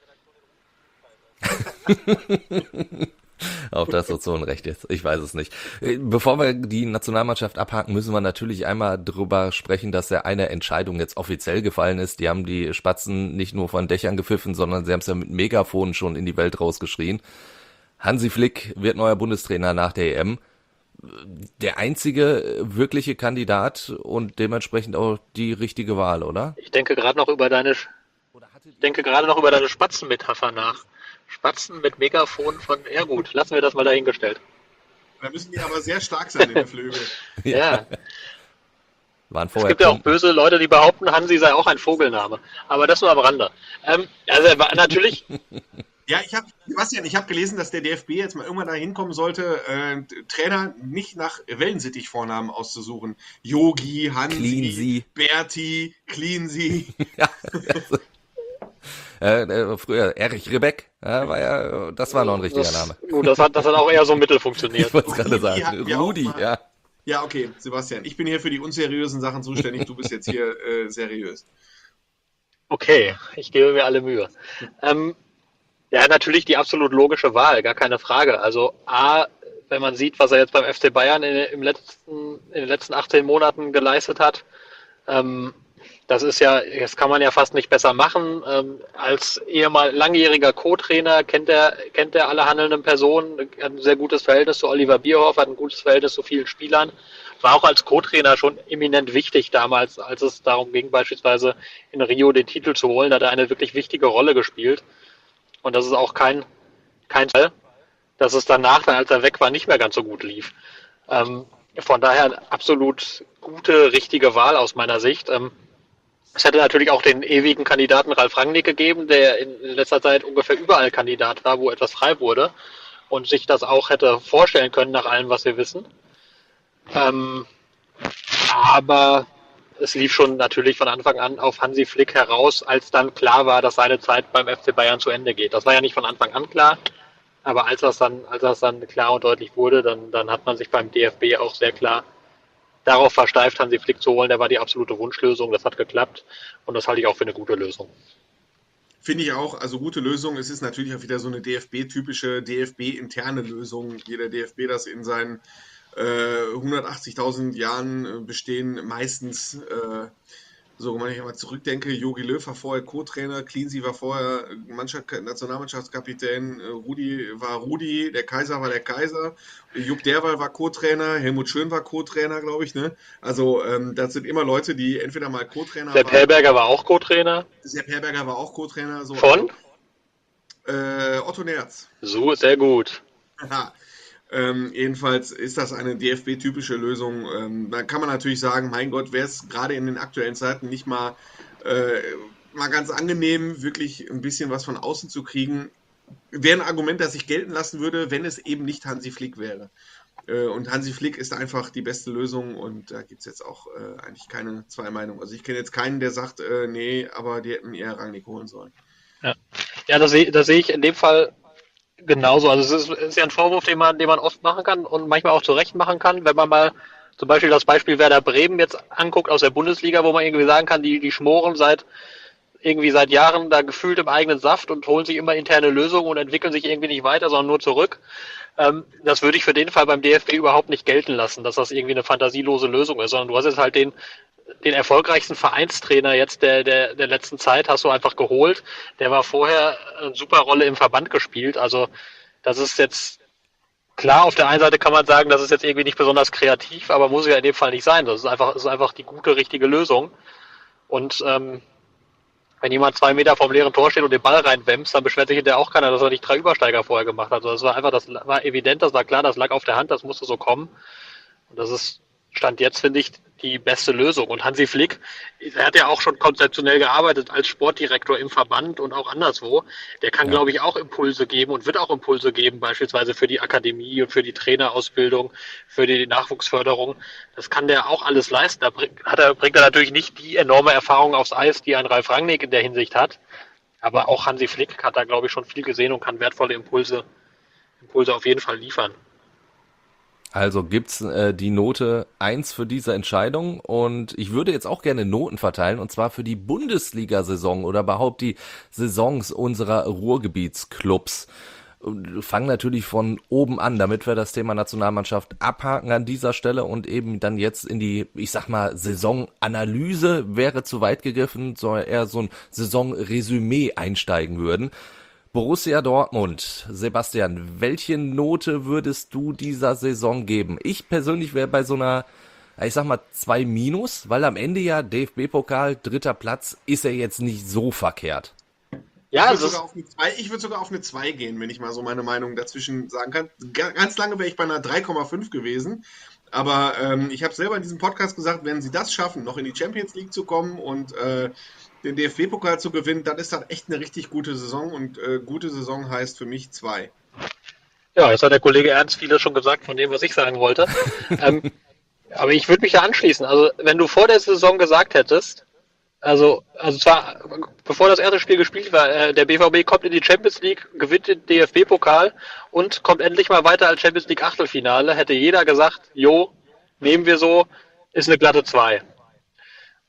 Ob das so zu Unrecht ist, ich weiß es nicht. Bevor wir die Nationalmannschaft abhaken, müssen wir natürlich einmal drüber sprechen, dass ja eine Entscheidung jetzt offiziell gefallen ist. Die haben die Spatzen nicht nur von Dächern gepfiffen, sondern sie haben es ja mit Megafonen schon in die Welt rausgeschrien. Hansi Flick wird neuer Bundestrainer nach der E M. Der einzige wirkliche Kandidat und dementsprechend auch die richtige Wahl, oder? Ich denke gerade noch über deine, ich denke gerade noch über deine Spatzenmetapher nach. Spatzen mit Megafon von, ja gut, lassen wir das mal dahingestellt. Da müssen die aber sehr stark sein in den Flügeln. Ja. Waren es gibt ja auch böse Leute, die behaupten, Hansi sei auch ein Vogelname. Aber das nur am Rande. Ähm, also natürlich... Ja, ich habe, Sebastian, ich habe gelesen, dass der D F B jetzt mal irgendwann dahin kommen sollte, äh, Trainer nicht nach Wellensittich-Vornamen auszusuchen. Yogi, Hansi, Cleansy. Berti, Cleansy. Ja, also. Äh, früher Erich Rebeck, ja, war ja, das war noch ein richtiger das, Name. Gut, das hat, das hat auch eher so mittel funktioniert. Ich wollte es gerade sagen. Rudi, ja. Ja, okay, Sebastian, ich bin hier für die unseriösen Sachen zuständig, du bist jetzt hier äh, seriös. Okay, ich gebe mir alle Mühe. Ähm, Ja, natürlich die absolut logische Wahl, gar keine Frage. Also A, wenn man sieht, was er jetzt beim F C Bayern in, im letzten, in den letzten achtzehn Monaten geleistet hat, ähm, das ist ja, das kann man ja fast nicht besser machen. Ähm, als ehemal langjähriger Co-Trainer kennt er, kennt er alle handelnden Personen, hat ein sehr gutes Verhältnis zu Oliver Bierhoff, hat ein gutes Verhältnis zu vielen Spielern. War auch als Co-Trainer schon eminent wichtig damals, als es darum ging, beispielsweise in Rio den Titel zu holen. Da hat er eine wirklich wichtige Rolle gespielt. Und das ist auch kein, kein Fall, dass es danach, als er weg war, nicht mehr ganz so gut lief. Ähm, von daher absolut gute, richtige Wahl aus meiner Sicht. Ähm, es hätte natürlich auch den ewigen Kandidaten Ralf Rangnick gegeben, der in letzter Zeit ungefähr überall Kandidat war, wo etwas frei wurde und sich das auch hätte vorstellen können, nach allem, was wir wissen. Ähm, aber es lief schon natürlich von Anfang an auf Hansi Flick heraus, als dann klar war, dass seine Zeit beim F C Bayern zu Ende geht. Das war ja nicht von Anfang an klar, aber als das dann, als das dann klar und deutlich wurde, dann, dann hat man sich beim D F B auch sehr klar darauf versteift, Hansi Flick zu holen. Der war die absolute Wunschlösung, das hat geklappt und das halte ich auch für eine gute Lösung. Finde ich auch, also gute Lösung. Es ist natürlich auch wieder so eine D F B-typische, D F B-interne Lösung, wie der D F B das in seinen äh, hundertachtzigtausend Jahren äh, bestehen, meistens, äh, so wenn ich mal zurückdenke, Jogi Löw war vorher Co-Trainer, Cleansey war vorher Mannschaft, Nationalmannschaftskapitän, äh, Rudi war Rudi, der Kaiser war der Kaiser, Jupp Derwal war Co-Trainer, Helmut Schön war Co-Trainer, glaube ich, ne? Also ähm, das sind immer Leute, die entweder mal Co-Trainer Sepp waren. Herberger war auch Co-Trainer. Sepp Herberger war auch Co-Trainer. So. Von? Äh, Otto Nerz. So, sehr gut. Ja. Ähm, jedenfalls ist das eine D F B-typische Lösung. Ähm, da kann man natürlich sagen, mein Gott, wäre es gerade in den aktuellen Zeiten nicht mal, äh, mal ganz angenehm, wirklich ein bisschen was von außen zu kriegen. Wäre ein Argument, das ich gelten lassen würde, wenn es eben nicht Hansi Flick wäre. Äh, und Hansi Flick ist einfach die beste Lösung und da gibt es jetzt auch äh, eigentlich keine zwei Meinungen. Also ich kenne jetzt keinen, der sagt, äh, nee, aber die hätten eher Rangnick holen sollen. Ja, ja das sehe das seh ich in dem Fall genauso. Also es ist, ist ja ein Vorwurf, den man, den man oft machen kann und manchmal auch zurecht machen kann, wenn man mal zum Beispiel das Beispiel Werder Bremen jetzt anguckt aus der Bundesliga, wo man irgendwie sagen kann, die, die schmoren seit irgendwie seit Jahren da gefühlt im eigenen Saft und holen sich immer interne Lösungen und entwickeln sich irgendwie nicht weiter, sondern nur zurück. Ähm, das würde ich für den Fall beim D F B überhaupt nicht gelten lassen, dass das irgendwie eine fantasielose Lösung ist, sondern du hast jetzt halt den den erfolgreichsten Vereinstrainer jetzt der, der, der letzten Zeit hast du einfach geholt. Der war vorher eine super Rolle im Verband gespielt. Also das ist jetzt klar, auf der einen Seite kann man sagen, das ist jetzt irgendwie nicht besonders kreativ, aber muss ja in dem Fall nicht sein. Das ist einfach, das ist einfach die gute, richtige Lösung. Und ähm, wenn jemand zwei Meter vom leeren Tor steht und den Ball reinwämst, dann beschwert sich hinterher auch keiner, dass er nicht drei Übersteiger vorher gemacht hat. Also das war einfach, das war evident, das war klar, das lag auf der Hand, das musste so kommen. Und das ist Stand jetzt, finde ich, die beste Lösung. Und Hansi Flick, er hat ja auch schon konzeptionell gearbeitet als Sportdirektor im Verband und auch anderswo. Der kann, ja. glaube ich, auch Impulse geben und wird auch Impulse geben, beispielsweise für die Akademie und für die Trainerausbildung, für die Nachwuchsförderung. Das kann der auch alles leisten. Da bringt, hat er, bringt er natürlich nicht die enorme Erfahrung aufs Eis, die ein Ralf Rangnick in der Hinsicht hat. Aber auch Hansi Flick hat da, glaube ich, schon viel gesehen und kann wertvolle Impulse, Impulse auf jeden Fall liefern. Also gibt's äh, die Note eins für diese Entscheidung und ich würde jetzt auch gerne Noten verteilen und zwar für die Bundesliga-Saison oder überhaupt die Saisons unserer Ruhrgebietsclubs. Wir fangen natürlich von oben an, damit wir das Thema Nationalmannschaft abhaken an dieser Stelle und eben dann jetzt in die, ich sag mal, Saisonanalyse wäre zu weit gegriffen, soll eher so ein Saisonresümee einsteigen würden. Borussia Dortmund, Sebastian, welche Note würdest du dieser Saison geben? Ich persönlich wäre bei so einer, ich sag mal, zwei minus, weil am Ende ja D F B-Pokal, dritter Platz, ist er jetzt nicht so verkehrt. Ja, ich würde sogar, würd sogar auf eine zwei gehen, wenn ich mal so meine Meinung dazwischen sagen kann. Ganz lange wäre ich bei einer drei Komma fünf gewesen, aber ähm, ich habe selber in diesem Podcast gesagt, wenn sie das schaffen, noch in die Champions League zu kommen und äh, den D F B-Pokal zu gewinnen, dann ist das echt eine richtig gute Saison und äh, gute Saison heißt für mich zwei. Ja, jetzt hat der Kollege Ernst vieles schon gesagt von dem, was ich sagen wollte. ähm, aber ich würde mich da anschließen. Also wenn du vor der Saison gesagt hättest, also also zwar bevor das erste Spiel gespielt war, äh, der B V B kommt in die Champions League, gewinnt den D F B-Pokal und kommt endlich mal weiter als Champions League Achtelfinale, hätte jeder gesagt, jo, nehmen wir so, ist eine glatte zwei.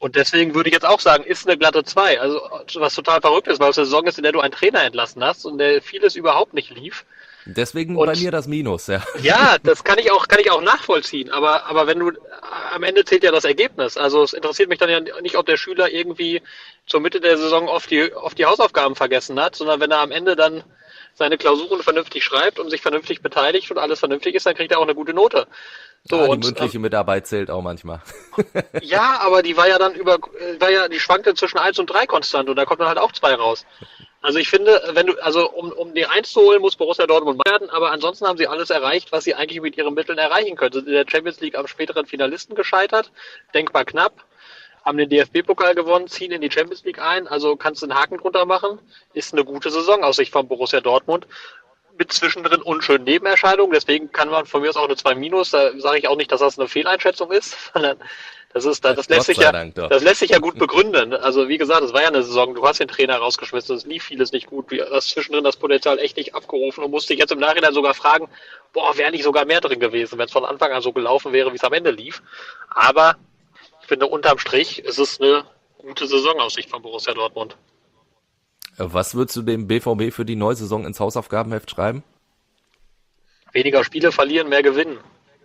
Und deswegen würde ich jetzt auch sagen, ist eine glatte zwei. Also was total verrückt ist, weil es eine Saison ist, in der du einen Trainer entlassen hast und der vieles überhaupt nicht lief. Deswegen Und- bei mir das Minus, ja. Ja, das kann ich auch, kann ich auch nachvollziehen. Aber, aber wenn du, am Ende zählt ja das Ergebnis. Also es interessiert mich dann ja nicht, ob der Schüler irgendwie zur Mitte der Saison oft die, oft die Hausaufgaben vergessen hat, sondern wenn er am Ende dann seine Klausuren vernünftig schreibt und sich vernünftig beteiligt und alles vernünftig ist, dann kriegt er auch eine gute Note. So, Ah, die und, mündliche Mitarbeit zählt auch manchmal. ja, aber die war ja dann über, äh, war ja, die schwankte zwischen eins und drei konstant und da kommt dann halt auch zwei raus. Also ich finde, wenn du, also um, um die eins zu holen, muss Borussia Dortmund werden, aber ansonsten haben sie alles erreicht, was sie eigentlich mit ihren Mitteln erreichen können. Sind in der Champions League am späteren Finalisten gescheitert, denkbar knapp, haben den D F B-Pokal gewonnen, ziehen in die Champions League ein, also kannst du einen Haken drunter machen, ist eine gute Saison aus Sicht von Borussia Dortmund. Mit zwischendrin unschönen Nebenerscheinungen, deswegen kann man von mir aus auch eine zwei minus, da sage ich auch nicht, dass das eine Fehleinschätzung ist, sondern das ist, das, das lässt Gott sich sei ja, Dank doch. das lässt sich ja gut begründen. Also wie gesagt, es war ja eine Saison, du hast den Trainer rausgeschmissen, es lief vieles nicht gut, du hast zwischendrin das Potenzial echt nicht abgerufen und musst dich jetzt im Nachhinein sogar fragen, boah, wäre nicht sogar mehr drin gewesen, wenn es von Anfang an so gelaufen wäre, wie es am Ende lief. Aber ich finde, unterm Strich ist es eine gute Saison aus Sicht von Borussia Dortmund. Was würdest du dem B V B für die neue Saison ins Hausaufgabenheft schreiben? Weniger Spiele verlieren, mehr gewinnen.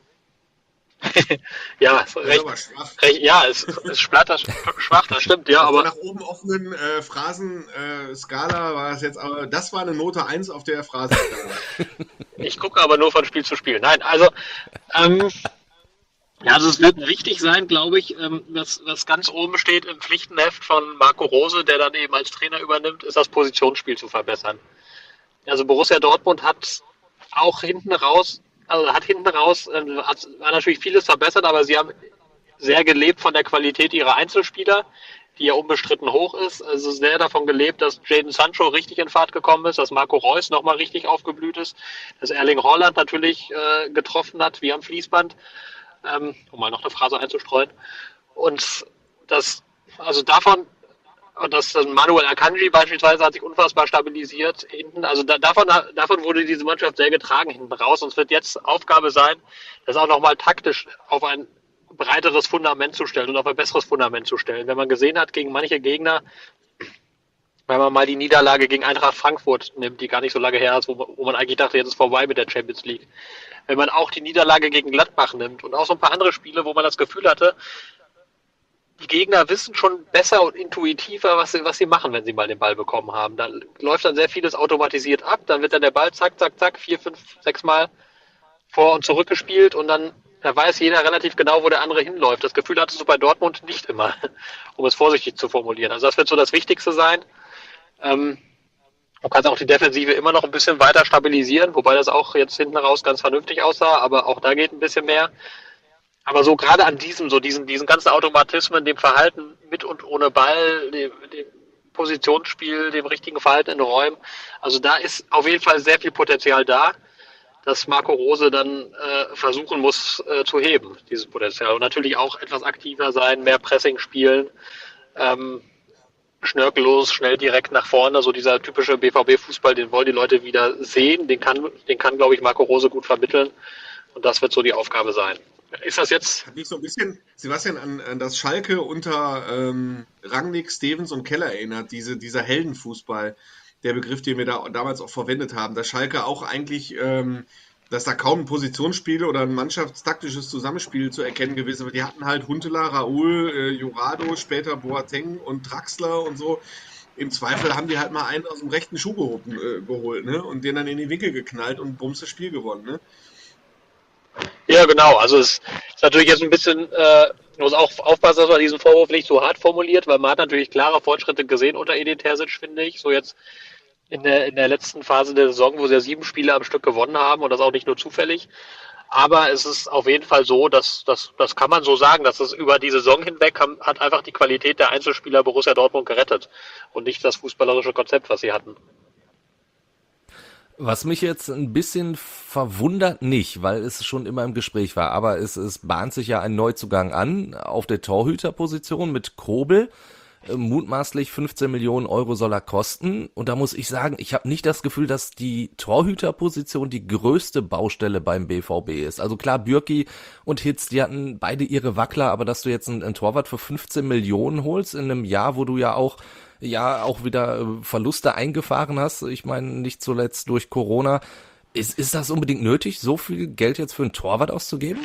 ja, ist recht, aber schwach. recht, ja, es ist, ist splatter, schwach, das stimmt, ja, Auf der aber nach oben offenen äh, Phrasen-Skala war es jetzt, aber das war eine Note eins auf der Phrasenskala. ich gucke aber nur von Spiel zu Spiel. Nein, also, ähm, ja, also es wird wichtig sein, glaube ich, ähm, was, was ganz oben steht im Pflichtenheft von Marco Rose, der dann eben als Trainer übernimmt, ist das Positionsspiel zu verbessern. Also Borussia Dortmund hat auch hinten raus, also hat hinten raus, äh, hat, war natürlich vieles verbessert, aber sie haben sehr gelebt von der Qualität ihrer Einzelspieler, die ja unbestritten hoch ist. Also sehr davon gelebt, dass Jadon Sancho richtig in Fahrt gekommen ist, dass Marco Reus nochmal richtig aufgeblüht ist, dass Erling Haaland natürlich äh, getroffen hat, wie am Fließband, ähm, um mal noch eine Phrase einzustreuen. Und das, also davon, und das Manuel Akanji beispielsweise hat sich unfassbar stabilisiert hinten. Also da, davon, davon wurde diese Mannschaft sehr getragen hinten raus. Und es wird jetzt Aufgabe sein, das auch nochmal taktisch auf ein breiteres Fundament zu stellen und auf ein besseres Fundament zu stellen. Wenn man gesehen hat, gegen manche Gegner, wenn man mal die Niederlage gegen Eintracht Frankfurt nimmt, die gar nicht so lange her ist, wo man, wo man eigentlich dachte, jetzt ist vorbei mit der Champions League. Wenn man auch die Niederlage gegen Gladbach nimmt und auch so ein paar andere Spiele, wo man das Gefühl hatte, die Gegner wissen schon besser und intuitiver, was sie, was sie machen, wenn sie mal den Ball bekommen haben. Da läuft dann sehr vieles automatisiert ab, dann wird dann der Ball zack, zack, zack, vier, fünf, sechs Mal vor und zurück gespielt und dann da weiß jeder relativ genau, wo der andere hinläuft. Das Gefühl hattest du bei Dortmund nicht immer, um es vorsichtig zu formulieren. Also das wird so das Wichtigste sein. Ähm, du kannst auch die Defensive immer noch ein bisschen weiter stabilisieren, wobei das auch jetzt hinten raus ganz vernünftig aussah, aber auch da geht ein bisschen mehr. Aber so gerade an diesem, so diesen, diesen ganzen Automatismen, dem Verhalten mit und ohne Ball, dem, dem Positionsspiel, dem richtigen Verhalten in Räumen, also da ist auf jeden Fall sehr viel Potenzial da, dass Marco Rose dann äh, versuchen muss äh, zu heben, dieses Potenzial. Und natürlich auch etwas aktiver sein, mehr Pressing spielen, ähm, schnörkellos, schnell direkt nach vorne, so dieser typische B V B-Fußball, den wollen die Leute wieder sehen, den kann, den kann, glaube ich, Marco Rose gut vermitteln und das wird so die Aufgabe sein. Ist das jetzt? Hat mich so ein bisschen, Sebastian, an, an das Schalke unter ähm, Rangnick, Stevens und Keller erinnert, diese, dieser Heldenfußball, der Begriff, den wir da damals auch verwendet haben, dass Schalke auch eigentlich, ähm, dass da kaum ein Positionsspiel oder ein mannschaftstaktisches Zusammenspiel zu erkennen gewesen war. Die hatten halt Huntelaar, Raoul, äh, Jurado, später Boateng und Draxler und so. Im Zweifel haben die halt mal einen aus dem rechten Schuh gehoben, äh, geholt, ne? Und den dann in die Winkel geknallt und bums das Spiel gewonnen, ne? Ja, genau. Also es ist natürlich jetzt ein bisschen, äh, muss auch aufpassen, dass man diesen Vorwurf nicht so hart formuliert, weil man hat natürlich klare Fortschritte gesehen unter Edin Terzic, finde ich. So jetzt in der, in der letzten Phase der Saison, wo sie ja sieben Spiele am Stück gewonnen haben und das auch nicht nur zufällig. Aber es ist auf jeden Fall so, dass das, das kann man so sagen, dass es über die Saison hinweg haben, hat einfach die Qualität der Einzelspieler Borussia Dortmund gerettet und nicht das fußballerische Konzept, was sie hatten. Was mich jetzt ein bisschen verwundert, nicht, weil es schon immer im Gespräch war, aber es, es bahnt sich ja ein Neuzugang an auf der Torhüterposition mit Kobel. Äh, mutmaßlich fünfzehn Millionen Euro soll er kosten. Und da muss ich sagen, ich habe nicht das Gefühl, dass die Torhüterposition die größte Baustelle beim B V B ist. Also klar, Bürki und Hitz, die hatten beide ihre Wackler, aber dass du jetzt einen, einen Torwart für fünfzehn Millionen holst in einem Jahr, wo du ja auch ja auch wieder Verluste eingefahren hast, ich meine nicht zuletzt durch Corona, ist, ist das unbedingt nötig, so viel Geld jetzt für einen Torwart auszugeben?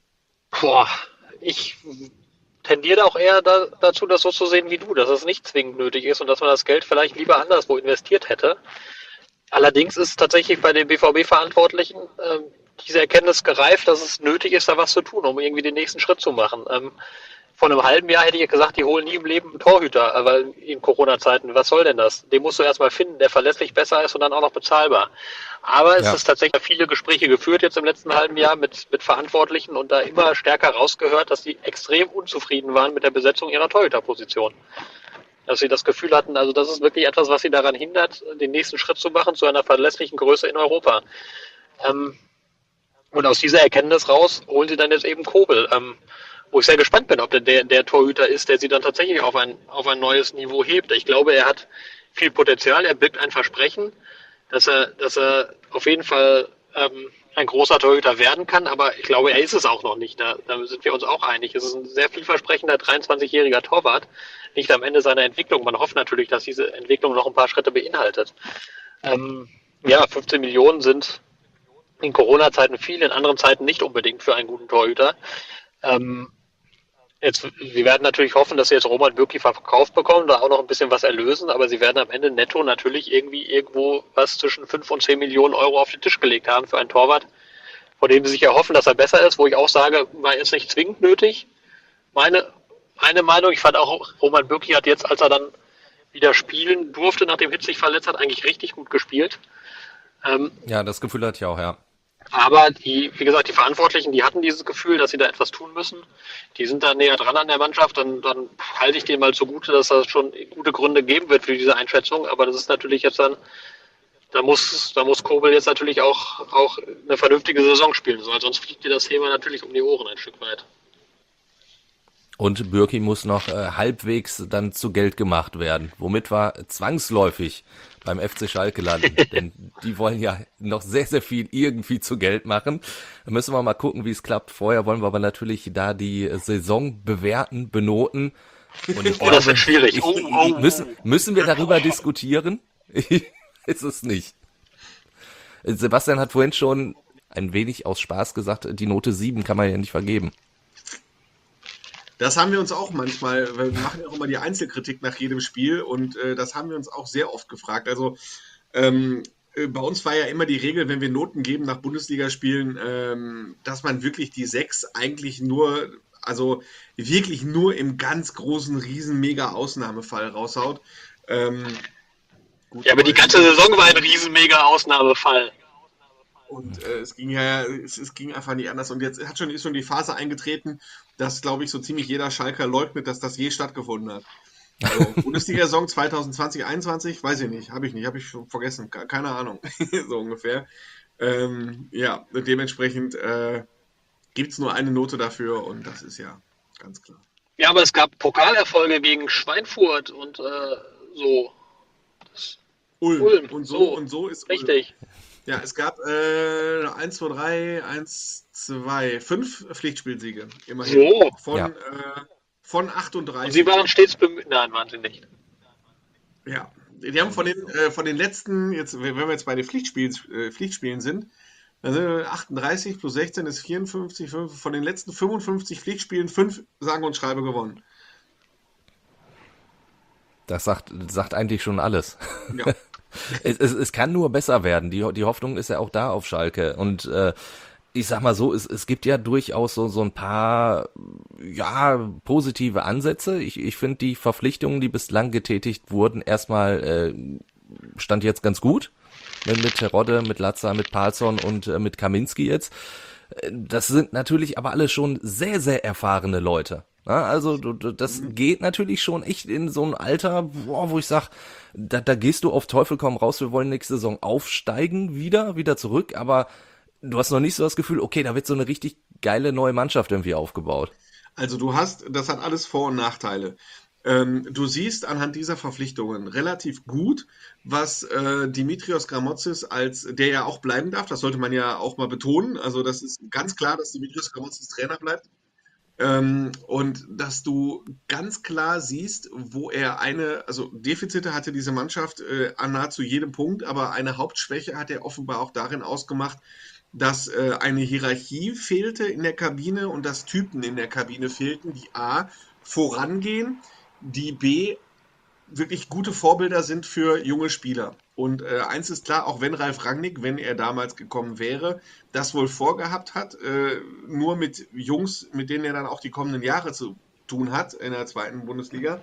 Boah, ich tendiere auch eher da, dazu, das so zu sehen wie du, dass es nicht zwingend nötig ist und dass man das Geld vielleicht lieber anderswo investiert hätte. Allerdings ist tatsächlich bei den B V B-Verantwortlichen äh, diese Erkenntnis gereift, dass es nötig ist, da was zu tun, um irgendwie den nächsten Schritt zu machen. Ähm, vor einem halben Jahr hätte ich gesagt, die holen nie im Leben einen Torhüter, aber in Corona-Zeiten, was soll denn das? Den musst du erstmal finden, der verlässlich besser ist und dann auch noch bezahlbar. Aber es Ja. ist tatsächlich viele Gespräche geführt jetzt im letzten halben Jahr mit, mit Verantwortlichen und da immer stärker rausgehört, dass sie extrem unzufrieden waren mit der Besetzung ihrer Torhüterposition. Dass sie das Gefühl hatten, also das ist wirklich etwas, was sie daran hindert, den nächsten Schritt zu machen zu einer verlässlichen Größe in Europa. Ähm, und aus dieser Erkenntnis raus holen sie dann jetzt eben Kobel, ähm, wo ich sehr gespannt bin, ob der, der der Torhüter ist, der sie dann tatsächlich auf ein, auf ein neues Niveau hebt. Ich glaube, er hat viel Potenzial, er birgt ein Versprechen, dass er, dass er auf jeden Fall ähm, ein großer Torhüter werden kann, aber ich glaube, er ist es auch noch nicht. Da, da sind wir uns auch einig. Es ist ein sehr vielversprechender dreiundzwanzigjähriger Torwart, nicht am Ende seiner Entwicklung. Man hofft natürlich, dass diese Entwicklung noch ein paar Schritte beinhaltet. Ähm, ja, fünfzehn Millionen sind in Corona-Zeiten viel, in anderen Zeiten nicht unbedingt für einen guten Torhüter. Ähm, Jetzt, sie werden natürlich hoffen, dass sie jetzt Roman Bürki verkauft bekommen, da auch noch ein bisschen was erlösen, aber sie werden am Ende netto natürlich irgendwie irgendwo was zwischen fünf und zehn Millionen Euro auf den Tisch gelegt haben für einen Torwart, von dem sie sich erhoffen, dass er besser ist, wo ich auch sage, war jetzt nicht zwingend nötig. Meine, meine Meinung, ich fand auch, Roman Bürki hat jetzt, als er dann wieder spielen durfte, nachdem Hitz sich verletzt hat, eigentlich richtig gut gespielt. Ähm, Ja, das Gefühl hatte ich auch, ja. Aber die, wie gesagt, die Verantwortlichen, die hatten dieses Gefühl, dass sie da etwas tun müssen. Die sind da näher dran an der Mannschaft. Dann, dann halte ich denen mal zugute, dass es schon gute Gründe geben wird für diese Einschätzung. Aber das ist natürlich jetzt dann, da muss, da muss Kobel jetzt natürlich auch, auch eine vernünftige Saison spielen, weil sonst fliegt dir das Thema natürlich um die Ohren ein Stück weit. Und Bürki muss noch äh, halbwegs dann zu Geld gemacht werden, womit wir zwangsläufig beim F C Schalke landen, denn die wollen ja noch sehr, sehr viel irgendwie zu Geld machen. Da müssen wir mal gucken, wie es klappt. Vorher wollen wir aber natürlich da die Saison bewerten, benoten. Und ich Oh, das wird schwierig. Ich, Oh, oh, oh. müssen, müssen wir darüber diskutieren? Ist es nicht. Sebastian hat vorhin schon ein wenig aus Spaß gesagt, die Note sieben kann man ja nicht vergeben. Das haben wir uns auch manchmal, weil wir machen ja auch immer die Einzelkritik nach jedem Spiel und äh, das haben wir uns auch sehr oft gefragt. Also ähm, äh, bei uns war ja immer die Regel, wenn wir Noten geben nach Bundesligaspielen, ähm, dass man wirklich die sechs eigentlich nur, also wirklich nur im ganz großen, riesen, mega Ausnahmefall raushaut. Ähm, gut, Ja, aber die ganze Saison war ein riesen mega Ausnahmefall. Und äh, es ging ja, es, es ging einfach nicht anders. Und jetzt hat schon, ist schon die Phase eingetreten, dass, glaube ich, so ziemlich jeder Schalker leugnet, dass das je stattgefunden hat. Also, Bundesliga-Saison zwanzig zwanzig, einundzwanzig, weiß ich nicht, habe ich nicht, habe ich schon vergessen, keine Ahnung, so ungefähr. Ähm, ja, dementsprechend äh, gibt es nur eine Note dafür und das ist ja ganz klar. Ja, aber es gab Pokalerfolge gegen Schweinfurt und äh, so. Ulm. Ulm, Und so, so, und so ist Ulm. Richtig. Ja, es gab äh, eins, zwei, drei, eins, zwei, fünf Pflichtspielsiege, immerhin. So. Von, Ja. äh, von achtunddreißig. Und sie waren stets bemüht. Nein, waren sie nicht. Ja, die haben von den, äh, von den letzten, jetzt, wenn wir jetzt bei den Pflichtspielen, äh, Pflichtspielen sind, dann sind wir achtunddreißig plus sechzehn ist vierundfünfzig, fünf, von den letzten fünfundfünfzig Pflichtspielen fünf sagen und schreibe gewonnen. Das sagt, sagt eigentlich schon alles. Ja. Es, es, es kann nur besser werden. Die, die Hoffnung ist ja auch da auf Schalke. Und äh, ich sag mal so, es, es gibt ja durchaus so, so ein paar ja positive Ansätze. Ich, ich finde die Verpflichtungen, die bislang getätigt wurden, erstmal äh, stand jetzt ganz gut. Mit, mit Terodde, mit Latza, mit Palsson und äh, mit Kaminski jetzt. Das sind natürlich aber alle schon sehr, sehr erfahrene Leute. Na, also du, du, das geht natürlich schon echt in so ein Alter, boah, wo ich sag, da, da gehst du auf Teufel komm raus, wir wollen nächste Saison aufsteigen, wieder, wieder zurück, aber du hast noch nicht so das Gefühl, okay, da wird so eine richtig geile neue Mannschaft irgendwie aufgebaut. Also du hast, das hat alles Vor- und Nachteile. Ähm, du siehst anhand dieser Verpflichtungen relativ gut, was äh, Dimitrios Gramotzis als, der ja auch bleiben darf, das sollte man ja auch mal betonen, also das ist ganz klar, dass Dimitrios Gramotzis Trainer bleibt. Ähm, und dass du ganz klar siehst, wo er eine, also Defizite hatte diese Mannschaft äh, an nahezu jedem Punkt, aber eine Hauptschwäche hat er offenbar auch darin ausgemacht, dass äh, eine Hierarchie fehlte in der Kabine und dass Typen in der Kabine fehlten, die A, vorangehen, die B, wirklich gute Vorbilder sind für junge Spieler. Und äh, eins ist klar, auch wenn Ralf Rangnick, wenn er damals gekommen wäre, das wohl vorgehabt hat, äh, nur mit Jungs, mit denen er dann auch die kommenden Jahre zu tun hat in der zweiten Bundesliga,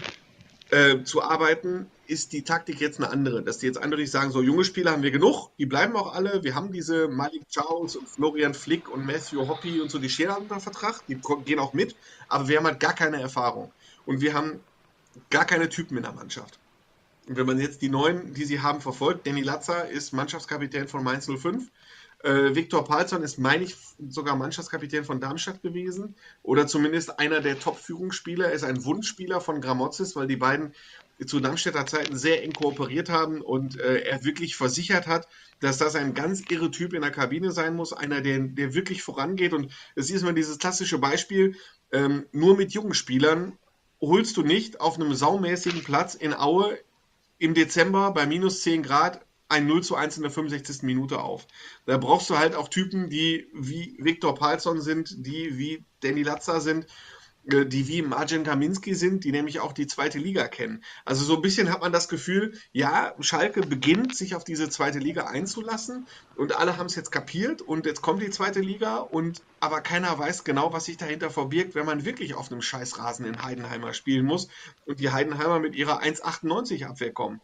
äh, zu arbeiten, ist die Taktik jetzt eine andere. Dass die jetzt eindeutig sagen, so junge Spieler haben wir genug, die bleiben auch alle, wir haben diese Malik Charles und Florian Flick und Matthew Hoppe und so, die stehen unter Vertrag, die gehen auch mit, aber wir haben halt gar keine Erfahrung. Und wir haben gar keine Typen in der Mannschaft. Und wenn man jetzt die neuen, die sie haben, verfolgt, Danny Latzer ist Mannschaftskapitän von Mainz null fünf, äh, Viktor Palsson ist, meine ich, sogar Mannschaftskapitän von Darmstadt gewesen oder zumindest einer der Top-Führungsspieler, er ist ein Wunschspieler von Gramotzis, weil die beiden zu Darmstädter Zeiten sehr eng kooperiert haben und äh, er wirklich versichert hat, dass das ein ganz irre Typ in der Kabine sein muss, einer, der, der wirklich vorangeht. Und es ist immer dieses klassische Beispiel, ähm, nur mit jungen Spielern holst du nicht auf einem saumäßigen Platz in Aue im Dezember bei minus zehn Grad ein null zu eins in der fünfundsechzigsten Minute auf. Da brauchst du halt auch Typen, die wie Viktor Palsson sind, die wie Danny Latzer sind, die wie Marcin Kaminski sind, die nämlich auch die zweite Liga kennen. Also so ein bisschen hat man das Gefühl, ja, Schalke beginnt sich auf diese zweite Liga einzulassen und alle haben es jetzt kapiert und jetzt kommt die zweite Liga und aber keiner weiß genau, was sich dahinter verbirgt, wenn man wirklich auf einem Scheißrasen in Heidenheimer spielen muss und die Heidenheimer mit ihrer eins Komma achtundneunzig Abwehr kommen.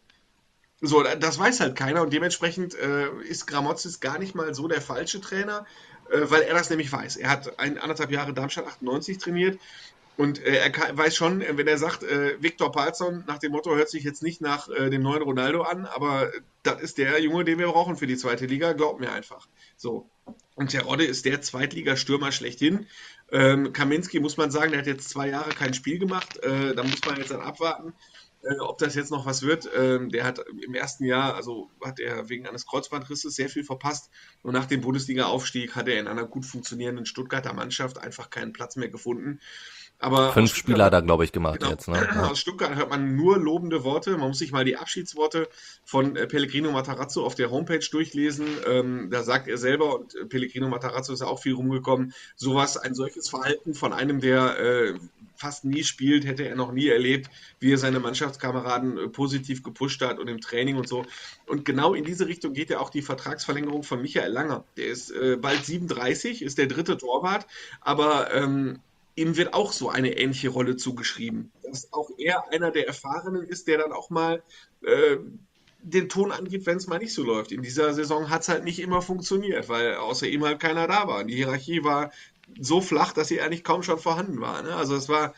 So, das weiß halt keiner und dementsprechend äh, ist Gramotzis gar nicht mal so der falsche Trainer, äh, weil er das nämlich weiß. Er hat ein, anderthalb Jahre Darmstadt achtundneunzig trainiert und äh, er kann, weiß schon, wenn er sagt, äh, Viktor Palsson nach dem Motto hört sich jetzt nicht nach äh, dem neuen Ronaldo an, aber das ist der Junge, den wir brauchen für die zweite Liga, glaubt mir einfach. So. Und Terodde ist der Zweitligastürmer schlechthin. Ähm, Kaminski muss man sagen, der hat jetzt zwei Jahre kein Spiel gemacht, äh, da muss man jetzt dann abwarten. Äh, ob das jetzt noch was wird, ähm, der hat im ersten Jahr, also hat er wegen eines Kreuzbandrisses sehr viel verpasst und nach dem Bundesliga-Aufstieg hat er in einer gut funktionierenden Stuttgarter Mannschaft einfach keinen Platz mehr gefunden. Aber Fünf Spieler hat er, glaube ich, gemacht genau, jetzt. Ne? Ja. Aus Stuttgart hört man nur lobende Worte. Man muss sich mal die Abschiedsworte von äh, Pellegrino Matarazzo auf der Homepage durchlesen. Ähm, da sagt er selber, und äh, Pellegrino Matarazzo ist ja auch viel rumgekommen, sowas, ein solches Verhalten von einem, der äh, fast nie spielt, hätte er noch nie erlebt, wie er seine Mannschaftskameraden äh, positiv gepusht hat und im Training und so. Und genau in diese Richtung geht ja auch die Vertragsverlängerung von Michael Langer. Der ist äh, bald siebenunddreißig, ist der dritte Torwart, aber ähm, ihm wird auch so eine ähnliche Rolle zugeschrieben, dass auch er einer der Erfahrenen ist, der dann auch mal äh, den Ton angibt, wenn es mal nicht so läuft. In dieser Saison hat es halt nicht immer funktioniert, weil außer ihm halt keiner da war. Die Hierarchie war so flach, dass sie eigentlich kaum schon vorhanden war. Ne? Also es war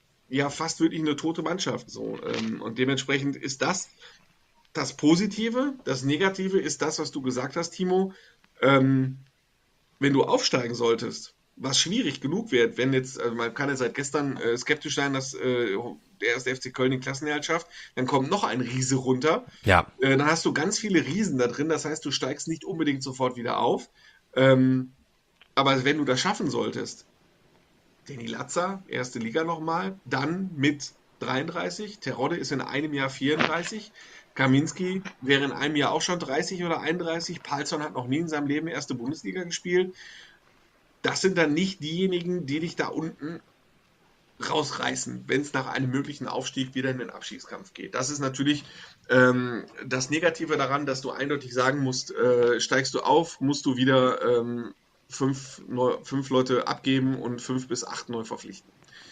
ja fast wirklich eine tote Mannschaft. So. Ähm, und dementsprechend ist das das Positive. Das Negative ist das, was du gesagt hast, Timo. Ähm, wenn du aufsteigen solltest, was schwierig genug wird, wenn jetzt, also man kann ja seit gestern äh, skeptisch sein, dass äh, der erste F C Köln den Klassenerhalt schafft, dann kommt noch ein Riese runter. Ja. Äh, dann hast du ganz viele Riesen da drin, das heißt, du steigst nicht unbedingt sofort wieder auf. Ähm, aber wenn du das schaffen solltest, Danny Latzer, erste Liga nochmal, dann mit dreiunddreißig, Terodde ist in einem Jahr vierunddreißig, Kaminski wäre in einem Jahr auch schon dreißig oder einunddreißig, Palsson hat noch nie in seinem Leben erste Bundesliga gespielt. Das sind dann nicht diejenigen, die dich da unten rausreißen, wenn es nach einem möglichen Aufstieg wieder in den Abstiegskampf geht. Das ist natürlich ähm, das Negative daran, dass du eindeutig sagen musst, äh, steigst du auf, musst du wieder ähm, fünf, neu, fünf Leute abgeben und fünf bis acht neu verpflichten.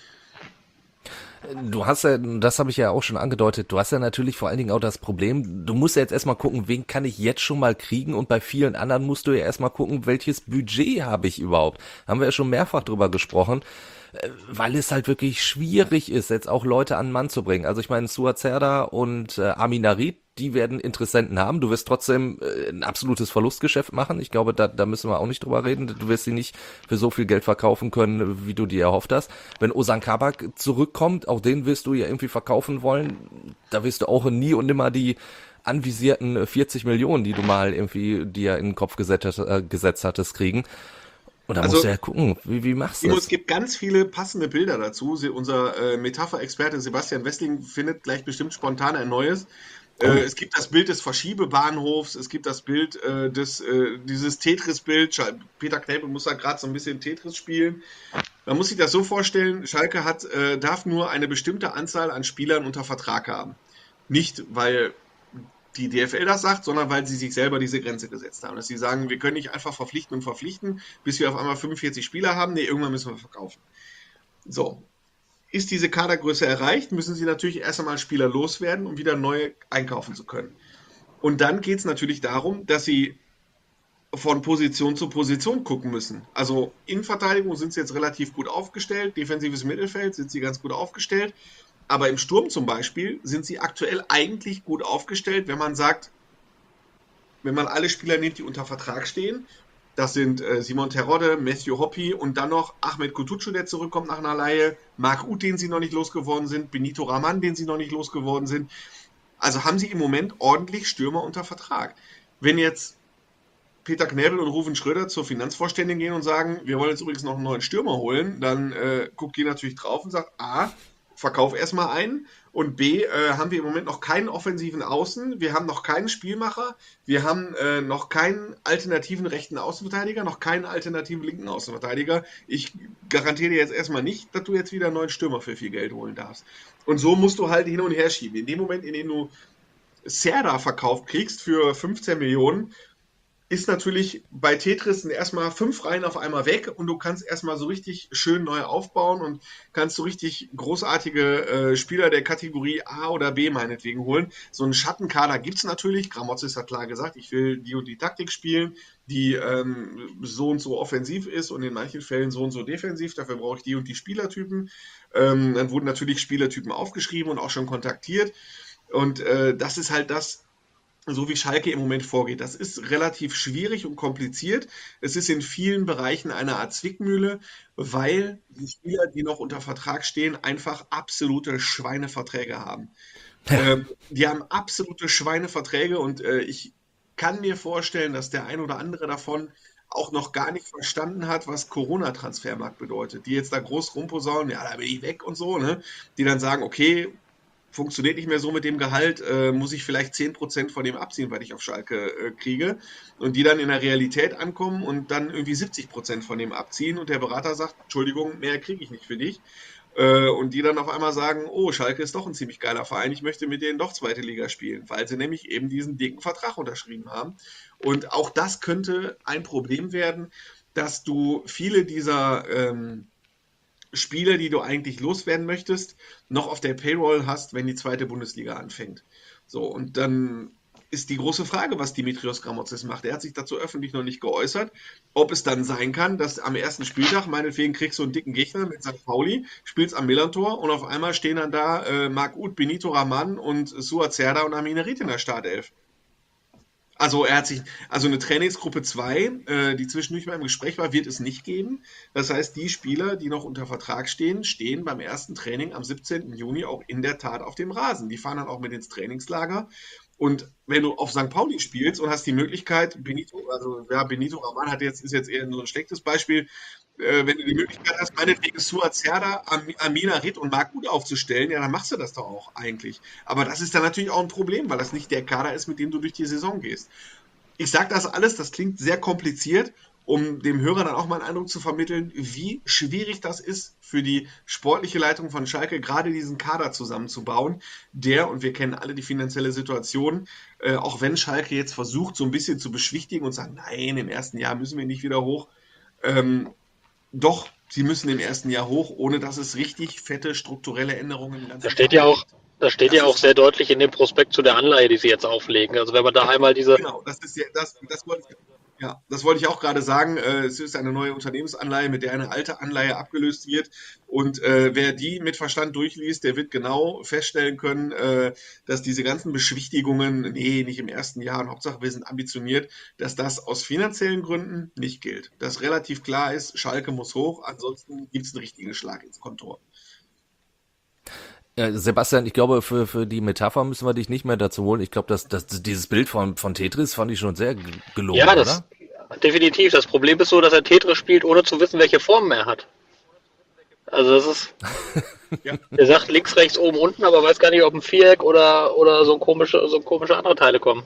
Du hast ja, das habe ich ja auch schon angedeutet, du hast ja natürlich vor allen Dingen auch das Problem, du musst ja jetzt erstmal gucken, wen kann ich jetzt schon mal kriegen und bei vielen anderen musst du ja erstmal gucken, welches Budget habe ich überhaupt. Haben wir ja schon mehrfach drüber gesprochen. äh, weil es halt wirklich schwierig ist, jetzt auch Leute an den Mann zu bringen. Also ich meine, Suat Serdar und äh, Amin Harit, die werden Interessenten haben. Du wirst trotzdem äh, ein absolutes Verlustgeschäft machen. Ich glaube, da, da müssen wir auch nicht drüber reden. Du wirst sie nicht für so viel Geld verkaufen können, wie du dir erhofft hast. Wenn Ozan Kabak zurückkommt, auch den wirst du ja irgendwie verkaufen wollen. Da wirst du auch nie und nimmer die anvisierten vierzig Millionen, die du mal irgendwie dir in den Kopf gesetzt, äh, gesetzt hattest, kriegen. Und da Also, musst du ja gucken, wie, wie machst du Timo, das? es gibt ganz viele passende Bilder dazu. Sie, unser äh, Metapher-Experte Sebastian Wessling findet gleich bestimmt spontan ein neues. Oh. Äh, es gibt das Bild des Verschiebebahnhofs, es gibt das Bild äh, des, äh, dieses Tetris-Bild. Schal- Peter Knebel muss da gerade so ein bisschen Tetris spielen. Man muss sich das so vorstellen, Schalke hat, äh, darf nur eine bestimmte Anzahl an Spielern unter Vertrag haben. Nicht, weil die D F L das sagt, sondern weil sie sich selber diese Grenze gesetzt haben. Dass sie sagen, wir können nicht einfach verpflichten und verpflichten, bis wir auf einmal fünfundvierzig Spieler haben. Nee, irgendwann müssen wir verkaufen. So. Ist diese Kadergröße erreicht, müssen sie natürlich erst einmal Spieler loswerden, um wieder neue einkaufen zu können. Und dann geht es natürlich darum, dass sie von Position zu Position gucken müssen. Also in Verteidigung sind sie jetzt relativ gut aufgestellt, defensives Mittelfeld sind sie ganz gut aufgestellt, aber im Sturm zum Beispiel sind sie aktuell eigentlich gut aufgestellt, wenn man sagt, wenn man alle Spieler nimmt, die unter Vertrag stehen. Das sind äh, Simon Terodde, Matthew Hoppe und dann noch Ahmed Kutucu, der zurückkommt nach einer Leihe, Marc Uth, den sie noch nicht losgeworden sind, Benito Raman, den sie noch nicht losgeworden sind. Also haben sie im Moment ordentlich Stürmer unter Vertrag. Wenn jetzt Peter Knebel und Ruven Schröder zur Finanzvorständin gehen und sagen, wir wollen jetzt übrigens noch einen neuen Stürmer holen, dann äh, guckt die natürlich drauf und sagt, A, verkauf erstmal einen und B, äh, haben wir im Moment noch keinen offensiven Außen, wir haben noch keinen Spielmacher, wir haben äh, noch keinen alternativen rechten Außenverteidiger, noch keinen alternativen linken Außenverteidiger. Ich garantiere dir jetzt erstmal nicht, dass du jetzt wieder einen neuen Stürmer für viel Geld holen darfst. Und so musst du halt hin und her schieben. In dem Moment, in dem du Serdar verkauft kriegst für fünfzehn Millionen, ist natürlich bei Tetris erstmal fünf Reihen auf einmal weg und du kannst erstmal so richtig schön neu aufbauen und kannst so richtig großartige äh, Spieler der Kategorie A oder B meinetwegen holen. So einen Schattenkader gibt es natürlich. Gramozis hat klar gesagt, ich will die und die Taktik spielen, die ähm, so und so offensiv ist und in manchen Fällen so und so defensiv. Dafür brauche ich die und die Spielertypen. Ähm, dann wurden natürlich Spielertypen aufgeschrieben und auch schon kontaktiert. Und äh, das ist halt das, so wie Schalke im Moment vorgeht. Das ist relativ schwierig und kompliziert. Es ist in vielen Bereichen eine Art Zwickmühle, weil die Spieler, die noch unter Vertrag stehen, einfach absolute Schweineverträge haben. ähm, die haben absolute Schweineverträge und äh, ich kann mir vorstellen, dass der ein oder andere davon auch noch gar nicht verstanden hat, was Corona-Transfermarkt bedeutet. Die jetzt da groß rumposaunen, ja, da bin ich weg und so, ne? Die dann sagen, okay, funktioniert nicht mehr so mit dem Gehalt, äh, muss ich vielleicht zehn Prozent von dem abziehen, was ich auf Schalke äh, kriege. Und die dann in der Realität ankommen und dann irgendwie siebzig Prozent von dem abziehen und der Berater sagt, Entschuldigung, mehr kriege ich nicht für dich. Äh, und die dann auf einmal sagen, oh, Schalke ist doch ein ziemlich geiler Verein, ich möchte mit denen doch zweite Liga spielen, weil sie nämlich eben diesen dicken Vertrag unterschrieben haben. Und auch das könnte ein Problem werden, dass du viele dieser ähm, Spieler, die du eigentlich loswerden möchtest, noch auf der Payroll hast, wenn die zweite Bundesliga anfängt. So, und dann ist die große Frage, was Dimitrios Gramotzis macht. Er hat sich dazu öffentlich noch nicht geäußert, ob es dann sein kann, dass am ersten Spieltag, meinetwegen kriegst du einen dicken Gegner mit Sankt Pauli, spielst am Millantor und auf einmal stehen dann da äh, Marc Uth, Benito Raman und Suat Serdar und Amin Harit in der Startelf. Also er hat sich, also eine Trainingsgruppe zwei, äh, die zwischendurch mal im Gespräch war, wird es nicht geben. Das heißt, die Spieler, die noch unter Vertrag stehen, stehen beim ersten Training am siebzehnten Juni auch in der Tat auf dem Rasen. Die fahren dann auch mit ins Trainingslager. Und wenn du auf Sankt Pauli spielst und hast die Möglichkeit, Benito, also ja, Benito Raman hat jetzt, ist jetzt eher so ein schlechtes Beispiel, äh, wenn du die Möglichkeit hast, meinetwegen Suat Serdar, Am- Amin Harit und Marc Uth aufzustellen, ja, dann machst du das doch auch eigentlich. Aber das ist dann natürlich auch ein Problem, weil das nicht der Kader ist, mit dem du durch die Saison gehst. Ich sage das alles, das klingt sehr kompliziert, um dem Hörer dann auch mal einen Eindruck zu vermitteln, wie schwierig das ist für die sportliche Leitung von Schalke, gerade diesen Kader zusammenzubauen, der, und wir kennen alle die finanzielle Situation, äh, auch wenn Schalke jetzt versucht, so ein bisschen zu beschwichtigen und sagen, nein, im ersten Jahr müssen wir nicht wieder hoch, ähm, doch, sie müssen im ersten Jahr hoch, ohne dass es richtig fette strukturelle Änderungen im ganzen Da steht ja Verein auch, da steht Das ja auch ist- sehr deutlich in dem Prospekt zu der Anleihe, die sie jetzt auflegen. Also wenn man da einmal diese, Genau, das ist ja, das, das wollte ich, Ja, das wollte ich auch gerade sagen. Äh, es ist eine neue Unternehmensanleihe, mit der eine alte Anleihe abgelöst wird. Und äh, wer die mit Verstand durchliest, der wird genau feststellen können, äh, dass diese ganzen Beschwichtigungen, nee, nicht im ersten Jahr und Hauptsache wir sind ambitioniert, dass das aus finanziellen Gründen nicht gilt. Dass relativ klar ist, Schalke muss hoch, ansonsten gibt es einen richtigen Schlag ins Kontor. Äh, Sebastian, ich glaube, für, für die Metapher müssen wir dich nicht mehr dazu holen. Ich glaube, dass, dass dieses Bild von, von Tetris fand ich schon sehr g- gelungen, Ja, das oder? definitiv. Das Problem ist so, dass er Tetris spielt, ohne zu wissen, welche Formen er hat. Also das ist, Ja. er sagt links, rechts, oben, unten, aber weiß gar nicht, ob ein Viereck oder, oder so komische, so komische andere Teile kommen.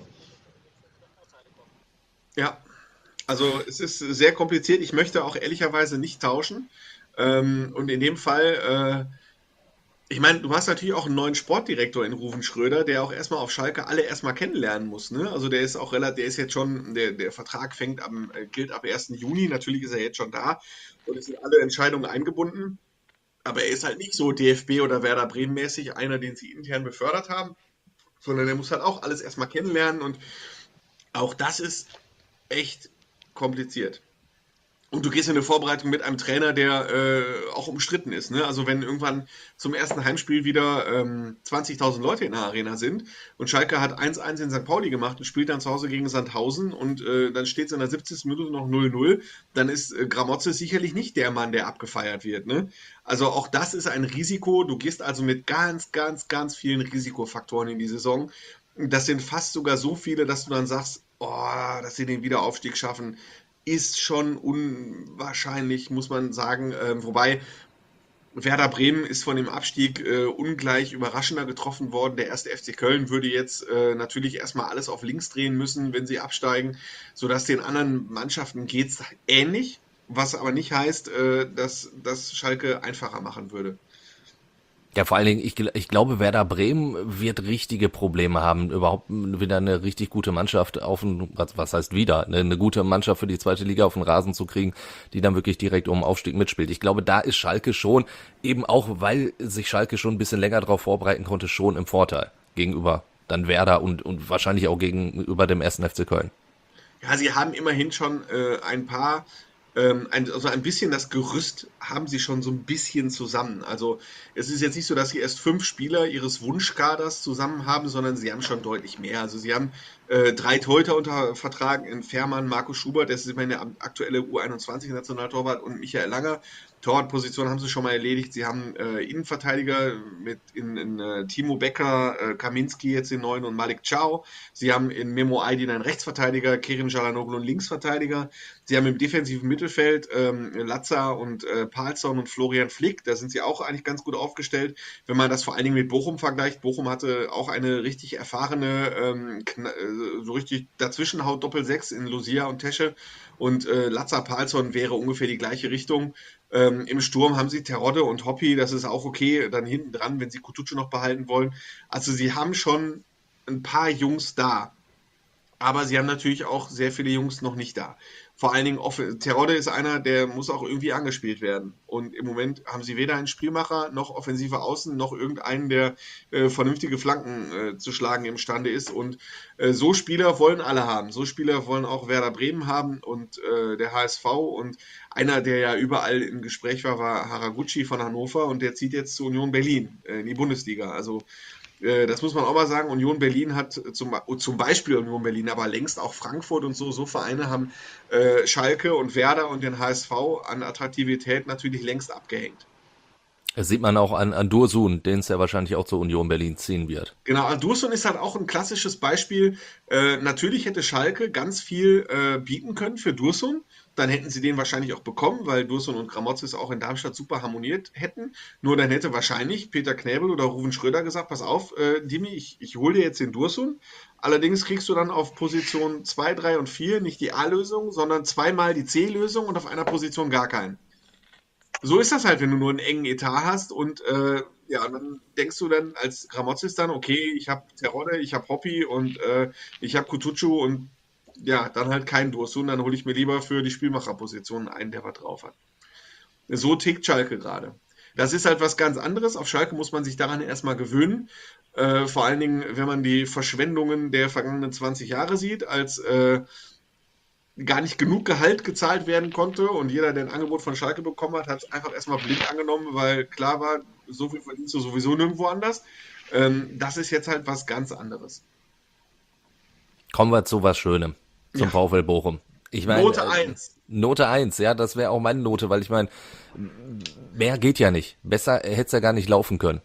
Ja, also es ist sehr kompliziert. Ich möchte auch ehrlicherweise nicht tauschen. Ähm, und in dem Fall, äh, ich meine, du hast natürlich auch einen neuen Sportdirektor in Ruven Schröder, der auch erstmal auf Schalke alle erstmal kennenlernen muss. Ne? Also der ist auch relativ, der ist jetzt schon, der, der Vertrag fängt am, äh, gilt ab ersten Juni. Natürlich ist er jetzt schon da und es sind alle Entscheidungen eingebunden. Aber er ist halt nicht so D F B oder Werder Bremen mäßig einer, den sie intern befördert haben, sondern er muss halt auch alles erstmal kennenlernen und auch das ist echt kompliziert. Und du gehst in eine Vorbereitung mit einem Trainer, der äh, auch umstritten ist. Ne? Also wenn irgendwann zum ersten Heimspiel wieder ähm, zwanzigtausend Leute in der Arena sind und Schalke hat eins eins in Sankt Pauli gemacht und spielt dann zu Hause gegen Sandhausen und äh, dann steht es in der siebzigsten Minute noch null null, dann ist äh, Gramozis sicherlich nicht der Mann, der abgefeiert wird. Ne? Also auch das ist ein Risiko. Du gehst also mit ganz, ganz, ganz vielen Risikofaktoren in die Saison. Das sind fast sogar so viele, dass du dann sagst, oh, dass sie den Wiederaufstieg schaffen, ist schon unwahrscheinlich, muss man sagen. Ähm, wobei Werder Bremen ist von dem Abstieg äh, ungleich überraschender getroffen worden. Der erste F C Köln würde jetzt äh, natürlich erstmal alles auf links drehen müssen, wenn sie absteigen, sodass den anderen Mannschaften geht es ähnlich, was aber nicht heißt, äh, dass das Schalke einfacher machen würde. Ja, vor allen Dingen, ich, gl- ich glaube, Werder Bremen wird richtige Probleme haben, überhaupt wieder eine richtig gute Mannschaft auf den, was, was heißt wieder, eine, eine gute Mannschaft für die zweite Liga auf den Rasen zu kriegen, die dann wirklich direkt um den Aufstieg mitspielt. Ich glaube, da ist Schalke schon, eben auch, weil sich Schalke schon ein bisschen länger darauf vorbereiten konnte, schon im Vorteil gegenüber dann Werder und, und wahrscheinlich auch gegenüber dem ersten F C Köln. Ja, sie haben immerhin schon äh, ein paar, ähm, ein, also ein bisschen das Gerüst haben sie schon so ein bisschen zusammen. Also es ist jetzt nicht so, dass sie erst fünf Spieler ihres Wunschkaders zusammen haben, sondern sie haben schon deutlich mehr. Also sie haben äh, drei Torhüter unter Vertrag in Fährmann, Marco Schubert, das ist immerhin der aktuelle U einundzwanzig-Nationaltorwart und Michael Langer. Torwartposition haben sie schon mal erledigt. Sie haben äh, Innenverteidiger mit in, in äh, Timo Becker, äh, Kaminski jetzt den neuen und Malik Ciao. Sie haben in Memo Aydin einen Rechtsverteidiger, Kerim Çalhanoğlu einen Linksverteidiger. Sie haben im defensiven Mittelfeld ähm, Latza und äh, Palsson und Florian Flick. Da sind sie auch eigentlich ganz gut aufgestellt. Wenn man das vor allen Dingen mit Bochum vergleicht. Bochum hatte auch eine richtig erfahrene, ähm, kn- äh, so richtig dazwischenhaut Doppel-Sechs in Lucia und Tesche. Und äh, Latza Palsson wäre ungefähr die gleiche Richtung. Ähm, Im Sturm haben sie Terodde und Hoppy, das ist auch okay, dann hinten dran, wenn sie Kutucu noch behalten wollen. Also sie haben schon ein paar Jungs da, aber sie haben natürlich auch sehr viele Jungs noch nicht da. Vor allen Dingen, off- Terodde ist einer, der muss auch irgendwie angespielt werden. Und im Moment haben sie weder einen Spielmacher, noch offensive Außen, noch irgendeinen, der äh, vernünftige Flanken äh, zu schlagen imstande ist. Und äh, so Spieler wollen alle haben. So Spieler wollen auch Werder Bremen haben und äh, der H S V. Und einer, der ja überall im Gespräch war, war Haraguchi von Hannover und der zieht jetzt zu Union Berlin äh, in die Bundesliga. Also äh, das muss man auch mal sagen. Union Berlin hat zum, zum Beispiel Union Berlin, aber längst auch Frankfurt und so, so Vereine haben äh, Schalke und Werder und den H S V an Attraktivität natürlich längst abgehängt. Das sieht man auch an, an Dursun, den es ja wahrscheinlich auch zur Union Berlin ziehen wird. Genau, Dursun ist halt auch ein klassisches Beispiel. Äh, natürlich hätte Schalke ganz viel äh, bieten können für Dursun. Dann hätten sie den wahrscheinlich auch bekommen, weil Dursun und Gramozis auch in Darmstadt super harmoniert hätten. Nur dann hätte wahrscheinlich Peter Knäbel oder Ruven Schröder gesagt, pass auf, äh, Dimi, ich, ich hole dir jetzt den Dursun. Allerdings kriegst du dann auf Position zwei, drei und vier nicht die A-Lösung, sondern zweimal die C-Lösung und auf einer Position gar keinen. So ist das halt, wenn du nur einen engen Etat hast und äh, ja, dann denkst du dann als Gramozis dann, okay, ich habe Terodde, ich habe Hoppy und äh, ich habe Kutucu und ja, dann halt keinen Dursun, dann hole ich mir lieber für die Spielmacherposition einen, der was drauf hat. So tickt Schalke gerade. Das ist halt was ganz anderes. Auf Schalke muss man sich daran erstmal gewöhnen. Äh, vor allen Dingen, wenn man die Verschwendungen der vergangenen zwanzig Jahre sieht, als äh, gar nicht genug Gehalt gezahlt werden konnte und jeder, der ein Angebot von Schalke bekommen hat, hat es einfach erstmal blind angenommen, weil klar war, so viel verdienst du sowieso nirgendwo anders. Ähm, das ist jetzt halt was ganz anderes. Kommen wir zu was Schönem, zum Ja. VfL Bochum. Ich meine, Note äh, eins. Note eins, ja, das wäre auch meine Note, weil ich meine, mehr geht ja nicht. Besser hätte es ja gar nicht laufen können.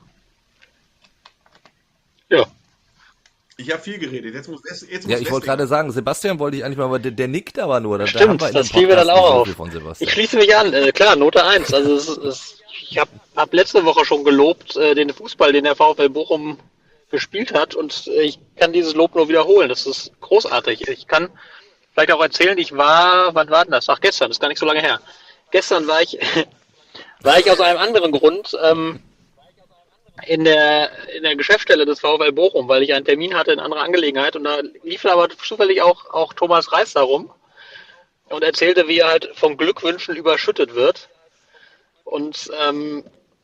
Ja. Ich habe viel geredet. Jetzt muss, jetzt muss Ja, ich wollte gerade sagen, Sebastian wollte ich eigentlich mal, aber der, der nickt aber nur. Da, da Stimmt, haben wir in das dem fiel mir dann Podcast auch nicht so auf. viel von Sebastian. Ich schließe mich an. Äh, klar, Note eins. Also es, es, ich habe hab letzte Woche schon gelobt, äh, den Fußball, den der VfL Bochum gespielt hat. Und äh, ich kann dieses Lob nur wiederholen. Das ist großartig. Ich kann vielleicht auch erzählen, ich war, wann war denn das? Ach, gestern, das ist gar nicht so lange her. Gestern war ich, war ich aus einem anderen Grund ähm, in der in der Geschäftsstelle des VfL Bochum, weil ich einen Termin hatte in anderer Angelegenheit und da lief da aber zufällig auch, auch Thomas Reis da rum und erzählte, wie er halt von Glückwünschen überschüttet wird und ähm,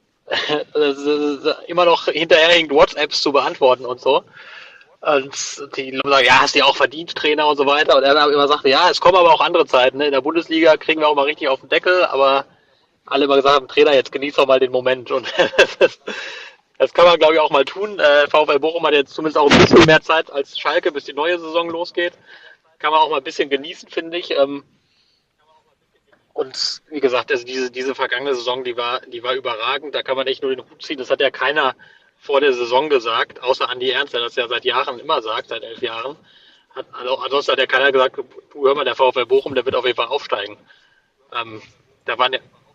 immer noch hinterherhinkt, WhatsApps zu beantworten und so. Und die Leute sagen, ja, hast du ja auch verdient, Trainer und so weiter. Und er dann immer sagte, ja, es kommen aber auch andere Zeiten. Ne? In der Bundesliga kriegen wir auch mal richtig auf den Deckel, aber alle immer gesagt haben, Trainer, jetzt genieß doch mal den Moment. Und das kann man, glaube ich, auch mal tun. Äh, VfL Bochum hat jetzt zumindest auch ein bisschen mehr Zeit als Schalke, bis die neue Saison losgeht. Kann man auch mal ein bisschen genießen, finde ich. Ähm, und wie gesagt, also diese, diese vergangene Saison, die war, die war überragend. Da kann man echt nur den Hut ziehen. Das hat ja keiner vor der Saison gesagt, außer Andi Ernst, der das ja seit Jahren immer sagt, seit elf Jahren. Hat, also, ansonsten hat ja keiner gesagt, du, hör mal, der VfL Bochum, der wird auf jeden Fall aufsteigen. Ähm, da waren ja,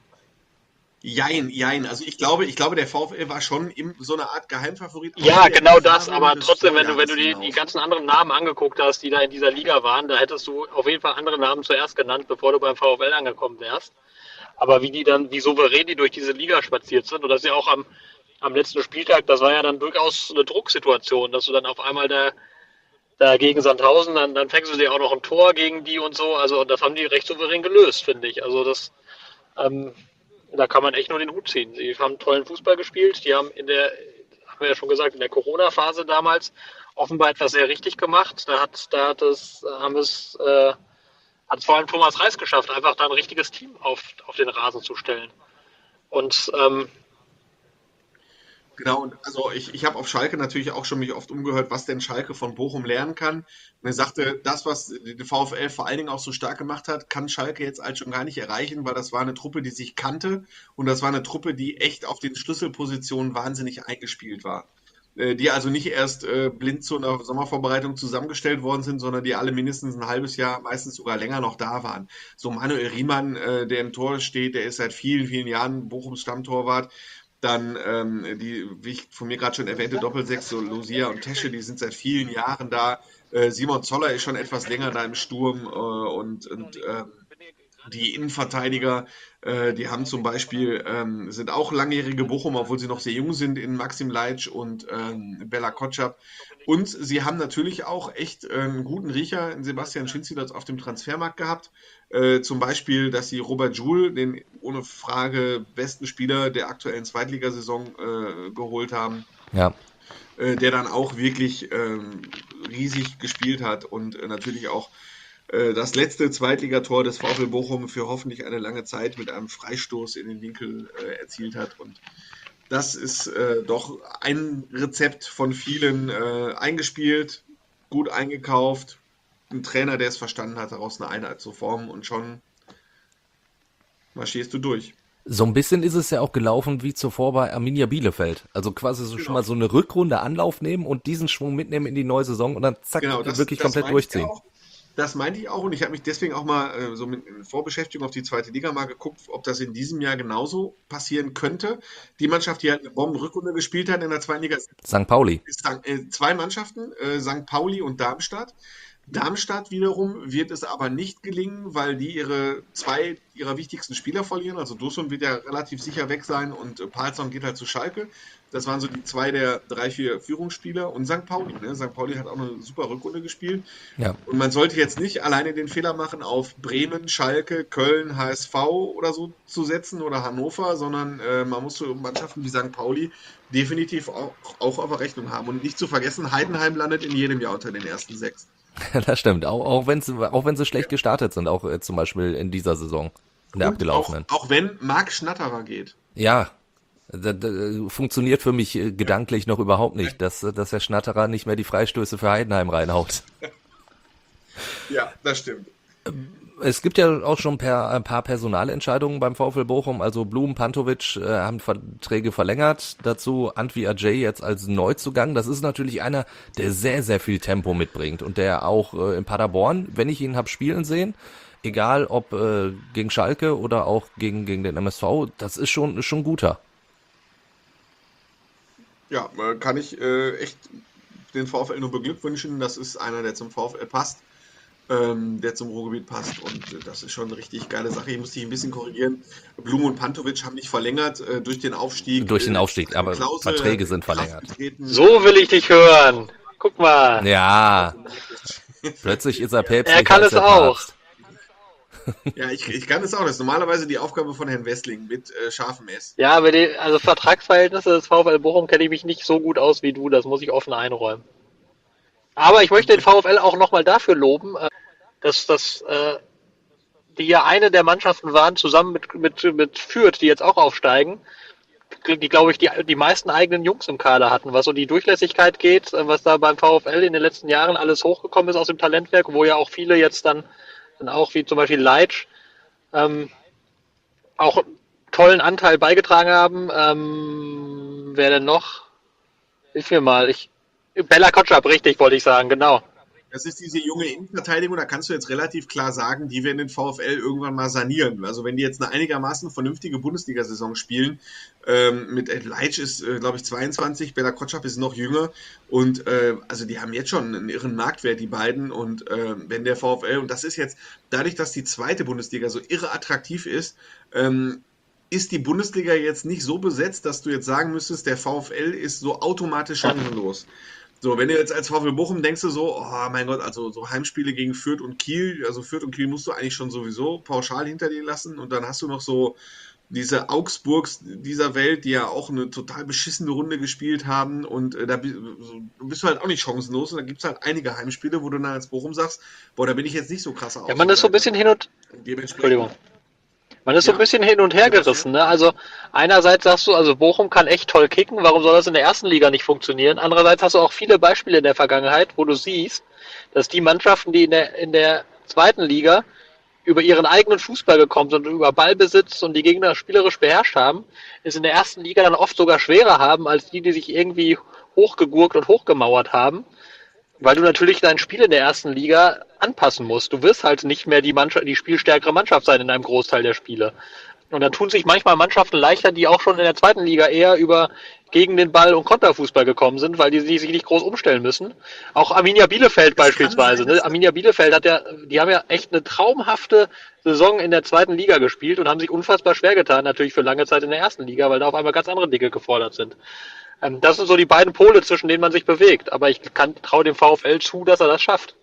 Jein, jein. Also ich glaube, ich glaube, der VfL war schon im, so eine Art Geheimfavorit. ja, Auf der genau das, Erfahrung aber des trotzdem, wenn du, wenn du die, Vorjahres die hinaus. ganzen anderen Namen angeguckt hast, die da in dieser Liga waren, da hättest du auf jeden Fall andere Namen zuerst genannt, bevor du beim VfL angekommen wärst. Aber wie die dann, wie souverän die durch diese Liga spaziert sind, und das ist ja auch am, am letzten Spieltag, das war ja dann durchaus eine Drucksituation, dass du dann auf einmal da, da gegen Sandhausen, dann, dann fängst du dir auch noch ein Tor gegen die und so, also das haben die recht souverän gelöst, finde ich. Also das, ähm, da kann man echt nur den Hut ziehen. Sie haben tollen Fußball gespielt, die haben in der, haben wir ja schon gesagt, in der Corona-Phase damals offenbar etwas sehr richtig gemacht. Da hat, da hat es, haben es, äh, hat es vor allem Thomas Reis geschafft, einfach da ein richtiges Team auf, auf den Rasen zu stellen. Und ähm, Genau, und also ich, ich habe auf Schalke natürlich auch schon mich oft umgehört, was denn Schalke von Bochum lernen kann. Und er sagte, das, was der VfL vor allen Dingen auch so stark gemacht hat, kann Schalke jetzt halt schon gar nicht erreichen, weil das war eine Truppe, die sich kannte und das war eine Truppe, die echt auf den Schlüsselpositionen wahnsinnig eingespielt war. Äh, Die also nicht erst äh, blind zu einer Sommervorbereitung zusammengestellt worden sind, sondern die alle mindestens ein halbes Jahr, meistens sogar länger noch da waren. So Manuel Riemann, äh, der im Tor steht, der ist seit vielen, vielen Jahren Bochums Stammtorwart. Dann ähm, die, wie ich von mir gerade schon erwähnte, Doppelsechs, so Lucia und Tesche, die sind seit vielen Jahren da. Äh, Simon Zoller ist schon etwas länger da im Sturm äh, und, und ähm, die Innenverteidiger, äh, die haben zum Beispiel, ähm, sind auch langjährige Bochum, obwohl sie noch sehr jung sind, in Maxim Leitsch und ähm, Bella Kotschap. Und sie haben natürlich auch echt äh, einen guten Riecher in Sebastian Schinzidotz auf dem Transfermarkt gehabt. Äh, zum Beispiel, dass sie Robert Joule, den ohne Frage besten Spieler der aktuellen Zweitligasaison, äh, geholt haben, Ja. äh, der dann auch wirklich ähm, riesig gespielt hat und äh, natürlich auch äh, das letzte Zweitligator des VfL Bochum für hoffentlich eine lange Zeit mit einem Freistoß in den Winkel äh, erzielt hat. Und das ist äh, doch ein Rezept von vielen äh, eingespielt, gut eingekauft. Ein Trainer, der es verstanden hat, daraus eine Einheit zu formen und schon marschierst du durch. So ein bisschen ist es ja auch gelaufen wie zuvor bei Arminia Bielefeld. Also quasi so schon mal so eine Rückrunde Anlauf nehmen und diesen Schwung mitnehmen in die neue Saison und dann zack, Genau, das, wirklich das komplett meinte ich durchziehen. auch. Das meinte ich auch und ich habe mich deswegen auch mal äh, so mit in Vorbeschäftigung auf die zweite Liga mal geguckt, ob das in diesem Jahr genauso passieren könnte. Die Mannschaft, die halt eine Bombenrückrunde gespielt hat in der zweiten Liga, Sankt Pauli. ist Sankt- äh, zwei Mannschaften, äh, Sankt Pauli und Darmstadt. Darmstadt wiederum wird es aber nicht gelingen, weil die ihre zwei ihrer wichtigsten Spieler verlieren. Also Dusun wird ja relativ sicher weg sein und äh, Palsson geht halt zu Schalke. Das waren so die zwei der drei, vier Führungsspieler. Und Sankt Pauli. Ne? Sankt Pauli hat auch eine super Rückrunde gespielt. Ja. Und man sollte jetzt nicht alleine den Fehler machen, auf Bremen, Schalke, Köln, H S V oder so zu setzen oder Hannover, sondern äh, man muss so Mannschaften wie Sankt Pauli definitiv auch, auch auf der Rechnung haben. Und nicht zu vergessen, Heidenheim landet in jedem Jahr unter den ersten sechs. Das stimmt, auch, auch, wenn's, auch wenn sie schlecht gestartet sind, auch äh, zum Beispiel in dieser Saison, in der Und abgelaufenen. Auch, auch wenn Marc Schnatterer geht. Ja, das, das funktioniert für mich äh, gedanklich noch überhaupt nicht, dass, dass der Schnatterer nicht mehr die Freistöße für Heidenheim reinhaut. Ja, das stimmt. Es gibt ja auch schon per, ein paar Personalentscheidungen beim VfL Bochum, also Blum, Pantovic äh, haben Verträge verlängert, dazu Antwi Ajay jetzt als Neuzugang. Das ist natürlich einer, der sehr, sehr viel Tempo mitbringt und der auch äh, in Paderborn, wenn ich ihn hab spielen sehen, egal ob äh, gegen Schalke oder auch gegen, gegen den M S V, das ist schon, ist schon guter. Ja, äh, kann ich äh, echt den VfL nur beglückwünschen. Das ist einer, der zum VfL passt. Ähm, der zum Ruhrgebiet passt und äh, das ist schon eine richtig geile Sache. Ich muss dich ein bisschen korrigieren. Blum und Pantovic haben nicht verlängert äh, durch den Aufstieg. Durch den Äh, Aufstieg, aber Klausel, Verträge sind verlängert. Kraftgetreten. So will ich dich hören. Guck mal. Ja, plötzlich ist er päpstlicher Er kann als es der auch. Papst. Ja, ich, ich kann es auch. Das ist normalerweise die Aufgabe von Herrn Wessling mit äh, scharfem S. Ja, aber die, also Vertragsverhältnisse des VfL Bochum kenne ich mich nicht so gut aus wie du. Das muss ich offen einräumen. Aber ich möchte den VfL auch nochmal dafür loben, äh, dass, dass äh, die ja eine der Mannschaften waren, zusammen mit, mit, mit Fürth, die jetzt auch aufsteigen, die, glaube ich, die, die meisten eigenen Jungs im Kader hatten, was so die Durchlässigkeit geht, äh, was da beim VfL in den letzten Jahren alles hochgekommen ist aus dem Talentwerk, wo ja auch viele jetzt dann, dann auch wie zum Beispiel Leitsch, ähm, auch einen tollen Anteil beigetragen haben. Ähm, wer denn noch? Hilf mir mal. Ich, Bella Kotschap, richtig, wollte ich sagen, genau. Das ist diese junge Innenverteidigung, da kannst du jetzt relativ klar sagen, die werden den VfL irgendwann mal sanieren. Also wenn die jetzt eine einigermaßen vernünftige Bundesliga-Saison spielen, ähm, mit Leitsch ist, äh, glaube ich, zweiundzwanzig, Bella Kotschap ist noch jünger und äh, also die haben jetzt schon einen irren Marktwert, die beiden, und äh, wenn der VfL, und das ist jetzt, dadurch, dass die zweite Bundesliga so irre attraktiv ist, ähm, ist die Bundesliga jetzt nicht so besetzt, dass du jetzt sagen müsstest, der VfL ist so automatisch chancenlos. So, wenn du jetzt als VfL Bochum denkst du so, oh mein Gott, also so Heimspiele gegen Fürth und Kiel, also Fürth und Kiel musst du eigentlich schon sowieso pauschal hinter dir lassen, und dann hast du noch so diese Augsburgs dieser Welt, die ja auch eine total beschissene Runde gespielt haben, und äh, da bist, so, bist du halt auch nicht chancenlos, und da gibt es halt einige Heimspiele, wo du dann als Bochum sagst, boah, da bin ich jetzt nicht so krass aus. Ja, man ist so ein bisschen hin und... Entschuldigung. Man ist so ein Ja. bisschen hin und her gerissen, ne? Also einerseits sagst du, also Bochum kann echt toll kicken, warum soll das in der ersten Liga nicht funktionieren? Andererseits hast du auch viele Beispiele in der Vergangenheit, wo du siehst, dass die Mannschaften, die in der, in der zweiten Liga über ihren eigenen Fußball gekommen sind und über Ballbesitz und die Gegner spielerisch beherrscht haben, es in der ersten Liga dann oft sogar schwerer haben, als die, die sich irgendwie hochgegurkt und hochgemauert haben. Weil du natürlich dein Spiel in der ersten Liga anpassen musst. Du wirst halt nicht mehr die Mannschaft, die spielstärkere Mannschaft sein in einem Großteil der Spiele. Und da tun sich manchmal Mannschaften leichter, die auch schon in der zweiten Liga eher über gegen den Ball und Konterfußball gekommen sind, weil die, die sich nicht groß umstellen müssen. Auch Arminia Bielefeld beispielsweise. sein, Ne? Arminia Bielefeld hat ja, die haben ja echt eine traumhafte Saison in der zweiten Liga gespielt und haben sich unfassbar schwer getan, natürlich für lange Zeit in der ersten Liga, weil da auf einmal ganz andere Dinge gefordert sind. Das sind so die beiden Pole, zwischen denen man sich bewegt. Aber ich kann traue dem VfL zu, dass er das schafft.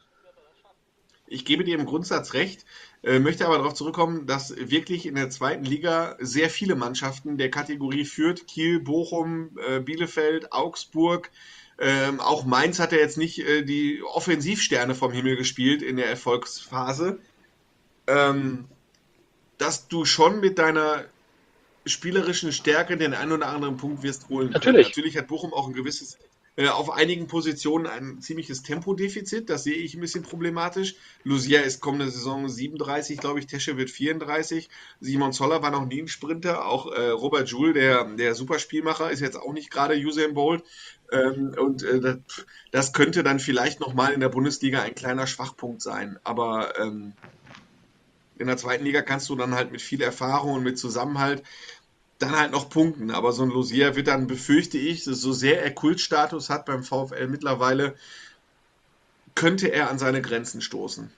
Ich gebe dir im Grundsatz recht, äh, möchte aber darauf zurückkommen, dass wirklich in der zweiten Liga sehr viele Mannschaften der Kategorie Fürth, Kiel, Bochum, äh, Bielefeld, Augsburg, ähm, auch Mainz hat ja jetzt nicht äh, die Offensivsterne vom Himmel gespielt in der Erfolgsphase, ähm, dass du schon mit deiner spielerischen Stärke den einen oder anderen Punkt wirst holen können. Natürlich. Natürlich hat Bochum auch ein gewisses, äh, auf einigen Positionen ein ziemliches Tempodefizit, das sehe ich ein bisschen problematisch. Lucia ist kommende Saison siebenunddreißig, glaube ich, Tesche wird vierunddreißig, Simon Zoller war noch nie ein Sprinter, auch äh, Robert Joule, der, der Superspielmacher, ist jetzt auch nicht gerade Usain Bolt, ähm, und äh, das, das könnte dann vielleicht nochmal in der Bundesliga ein kleiner Schwachpunkt sein, aber ähm, in der zweiten Liga kannst du dann halt mit viel Erfahrung und mit Zusammenhalt dann halt noch punkten. Aber so ein Lucia wird dann, befürchte ich, so sehr er Kultstatus hat beim VfL mittlerweile, könnte er an seine Grenzen stoßen.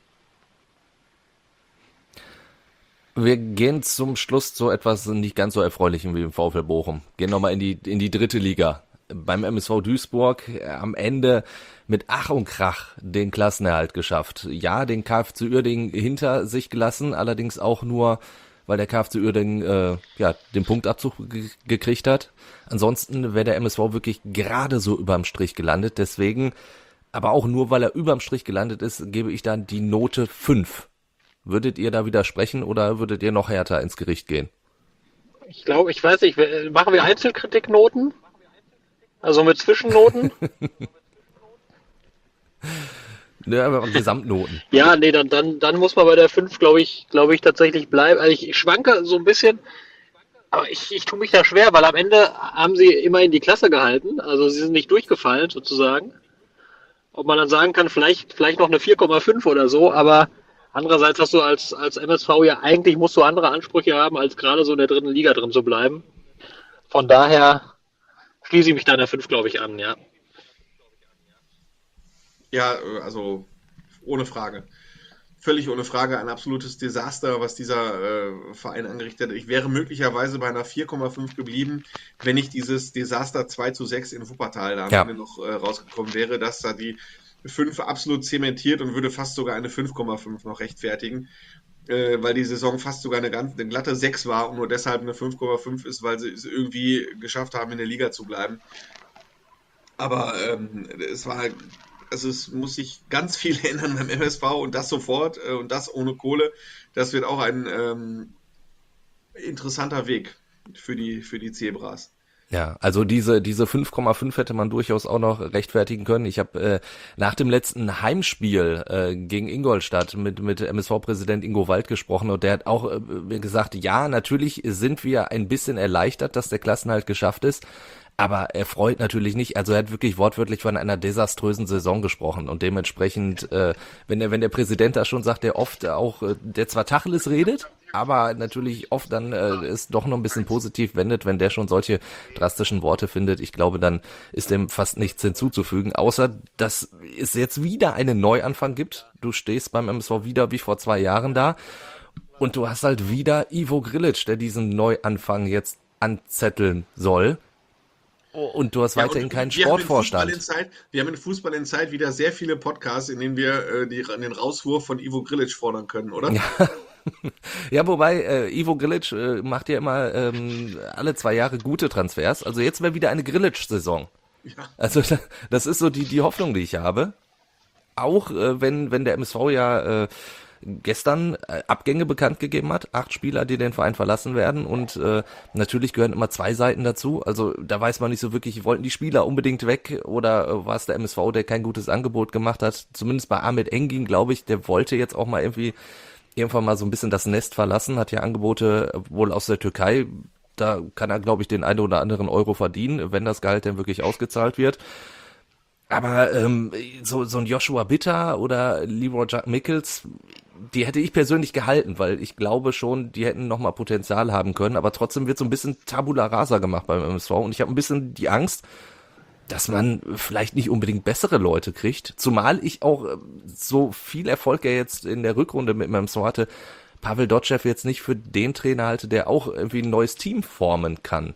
Wir gehen zum Schluss zu etwas nicht ganz so Erfreulichem wie im VfL Bochum. Gehen nochmal in die, in die dritte Liga. Beim M S V Duisburg am Ende mit Ach und Krach den Klassenerhalt geschafft. Ja, den KfC Uerdingen hinter sich gelassen, allerdings auch nur, weil der KfC Uerdingen äh, ja, den Punktabzug ge- gekriegt hat. Ansonsten wäre der M S V wirklich gerade so überm Strich gelandet. Deswegen Aber auch nur, weil er überm Strich gelandet ist, gebe ich dann die Note fünf. Würdet ihr da widersprechen oder würdet ihr noch härter ins Gericht gehen? Ich glaube, ich weiß nicht, machen wir Einzelkritiknoten? Also mit Zwischennoten? Ne, aber Gesamtnoten. Ja, nee, dann, dann, dann muss man bei der fünf, glaube ich, glaube ich, tatsächlich bleiben. Also ich, ich schwanke so ein bisschen, aber ich, ich tue mich da schwer, weil am Ende haben sie immerhin die Klasse gehalten. Also sie sind nicht durchgefallen, sozusagen. Ob man dann sagen kann, vielleicht, vielleicht noch eine vier Komma fünf oder so, aber andererseits hast du als, als M S V ja eigentlich musst du andere Ansprüche haben, als gerade so in der dritten Liga drin zu bleiben. Von daher schließe ich mich da in der fünf, glaube ich, an, ja. Ja, äh, also ohne Frage. Völlig ohne Frage ein absolutes Desaster, was dieser äh, Verein angerichtet hat. Ich wäre möglicherweise bei einer vier Komma fünf geblieben, wenn nicht dieses Desaster zwei zu sechs in Wuppertal da am Ja. Ende noch äh, rausgekommen wäre, dass da die fünf absolut zementiert und würde fast sogar eine fünf Komma fünf noch rechtfertigen, äh, weil die Saison fast sogar eine, ganz, eine glatte sechs war und nur deshalb eine fünf Komma fünf ist, weil sie es irgendwie geschafft haben, in der Liga zu bleiben. Aber ähm, es war, also es muss sich ganz viel ändern beim M S V und das sofort äh, und das ohne Kohle. Das wird auch ein ähm, interessanter Weg für die, für die Zebras. Ja, also diese diese fünf Komma fünf hätte man durchaus auch noch rechtfertigen können. Ich habe äh, nach dem letzten Heimspiel äh, gegen Ingolstadt mit mit M S V-Präsident Ingo Wald gesprochen und der hat auch äh, gesagt, ja, natürlich sind wir ein bisschen erleichtert, dass der Klassenerhalt geschafft ist, aber er freut natürlich nicht. Also er hat wirklich wortwörtlich von einer desaströsen Saison gesprochen und dementsprechend, äh, wenn der wenn der Präsident da schon sagt, der oft auch, äh, der zwar Tacheles redet, aber natürlich oft dann äh, es doch noch ein bisschen positiv wendet, wenn der schon solche drastischen Worte findet. Ich glaube, dann ist dem fast nichts hinzuzufügen, außer dass es jetzt wieder einen Neuanfang gibt. Du stehst beim M S V wieder wie vor zwei Jahren da und du hast halt wieder Ivo Grilic, der diesen Neuanfang jetzt anzetteln soll. Und du hast Ja, weiterhin und keinen wir haben in Sportvorstand. Fußball in Zeit, wir haben in Fußball in Zeit wieder sehr viele Podcasts, in denen wir äh, die, den Rauswurf von Ivo Grilic fordern können, oder? Ja. Ja, wobei äh, Ivo Grilic äh, macht ja immer ähm, alle zwei Jahre gute Transfers. Also jetzt wäre wieder eine Grilic-Saison. Ja. Also da- das ist so die die Hoffnung, die ich habe. Auch äh, wenn wenn der M S V ja äh, gestern äh, Abgänge bekannt gegeben hat, acht Spieler, die den Verein verlassen werden und äh, natürlich gehören immer zwei Seiten dazu. Also da weiß man nicht so wirklich, wollten die Spieler unbedingt weg oder äh, war es der M S V, der kein gutes Angebot gemacht hat. Zumindest bei Ahmed Engin, glaube ich, der wollte jetzt auch mal irgendwie irgendwann mal so ein bisschen das Nest verlassen, hat ja Angebote äh, wohl aus der Türkei. Da kann er, glaube ich, den einen oder anderen Euro verdienen, wenn das Gehalt dann wirklich ausgezahlt wird. Aber ähm, so, so ein Joshua Bitter oder Leroy Jack Mickels, die hätte ich persönlich gehalten, weil ich glaube schon, die hätten nochmal Potenzial haben können. Aber trotzdem wird so ein bisschen Tabula Rasa gemacht beim M S V. Und ich habe ein bisschen die Angst, dass man vielleicht nicht unbedingt bessere Leute kriegt. Zumal ich auch äh, so viel Erfolg ja jetzt in der Rückrunde mit meinem M S V hatte, Pavel Dotschew jetzt nicht für den Trainer halte, der auch irgendwie ein neues Team formen kann.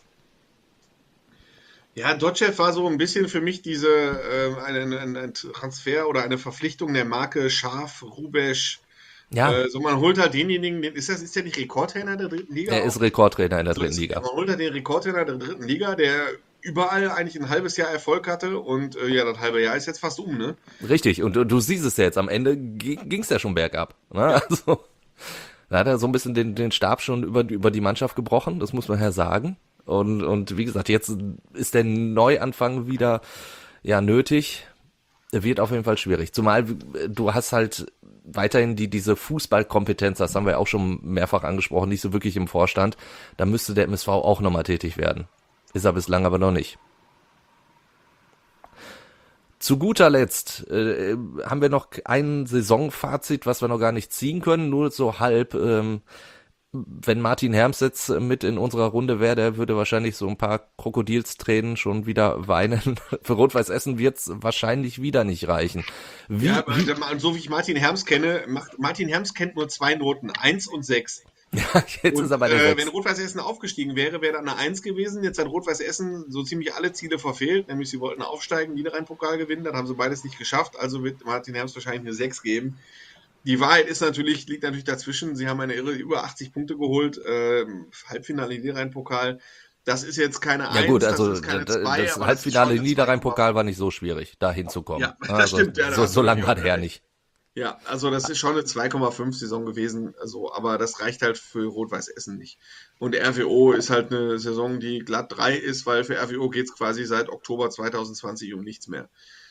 Ja, Dotschew war so ein bisschen für mich diese ähm, ein, ein, ein Transfer oder eine Verpflichtung der Marke Scharf, Rubesch. Ja, Äh, so man holt halt denjenigen, den, ist das ist der nicht Rekordtrainer der dritten Liga? er auch? ist Rekordtrainer in der So dritten ist- Liga. Man holt halt den Rekordtrainer der dritten Liga, der überall eigentlich ein halbes Jahr Erfolg hatte und äh, ja, das halbe Jahr ist jetzt fast um, ne? Richtig, und du, du siehst es ja jetzt, am Ende ging es ja schon bergab. Ne? Also, da hat er so ein bisschen den, den Stab schon über, über die Mannschaft gebrochen, das muss man ja sagen. Und, und wie gesagt, jetzt ist der Neuanfang wieder ja nötig. Wird auf jeden Fall schwierig. Zumal du hast halt weiterhin die diese Fußballkompetenz, das haben wir auch schon mehrfach angesprochen, nicht so wirklich im Vorstand. Da müsste der M S V auch nochmal tätig werden. Ist er bislang aber noch nicht. Zu guter Letzt äh, haben wir noch ein Saisonfazit, was wir noch gar nicht ziehen können, nur so halb. Ähm, wenn Martin Herms jetzt mit in unserer Runde wäre, der würde wahrscheinlich so ein paar Krokodilstränen schon wieder weinen. Für Rot-Weiß Essen wird's wahrscheinlich wieder nicht reichen. Wie, Ja, aber wie, so wie ich Martin Herms kenne, macht, Martin Herms kennt nur zwei Noten, eins und sechs. ja, jetzt Und, ist aber der äh, sechs. wenn Rot-Weiß Essen aufgestiegen wäre, wäre da eine eins gewesen. Jetzt hat Rot-Weiß Essen so ziemlich alle Ziele verfehlt, nämlich sie wollten aufsteigen, Niederrhein-Pokal gewinnen, dann haben sie beides nicht geschafft, also wird Martin Herms wahrscheinlich eine sechs geben. Die Wahrheit ist natürlich, liegt natürlich dazwischen. Sie haben eine irre über achtzig Punkte geholt, äh, Halbfinale Niederrhein-Pokal. Das ist jetzt keine Ja gut, eins, also das ist keine das, zwei, das aber Halbfinale das ist schon eine Niederrhein-Pokal war nicht so schwierig, da hinzukommen. Ja, das also, stimmt, ja, da so, hast so du lange recht. war der nicht. Ja, also das ist schon eine zwei Komma fünf Saison gewesen, also, aber das reicht halt für Rot-Weiß Essen nicht. Und R W O ist halt eine Saison, die glatt drei ist, weil für R W O geht es quasi seit Oktober zwanzig zwanzig um nichts mehr.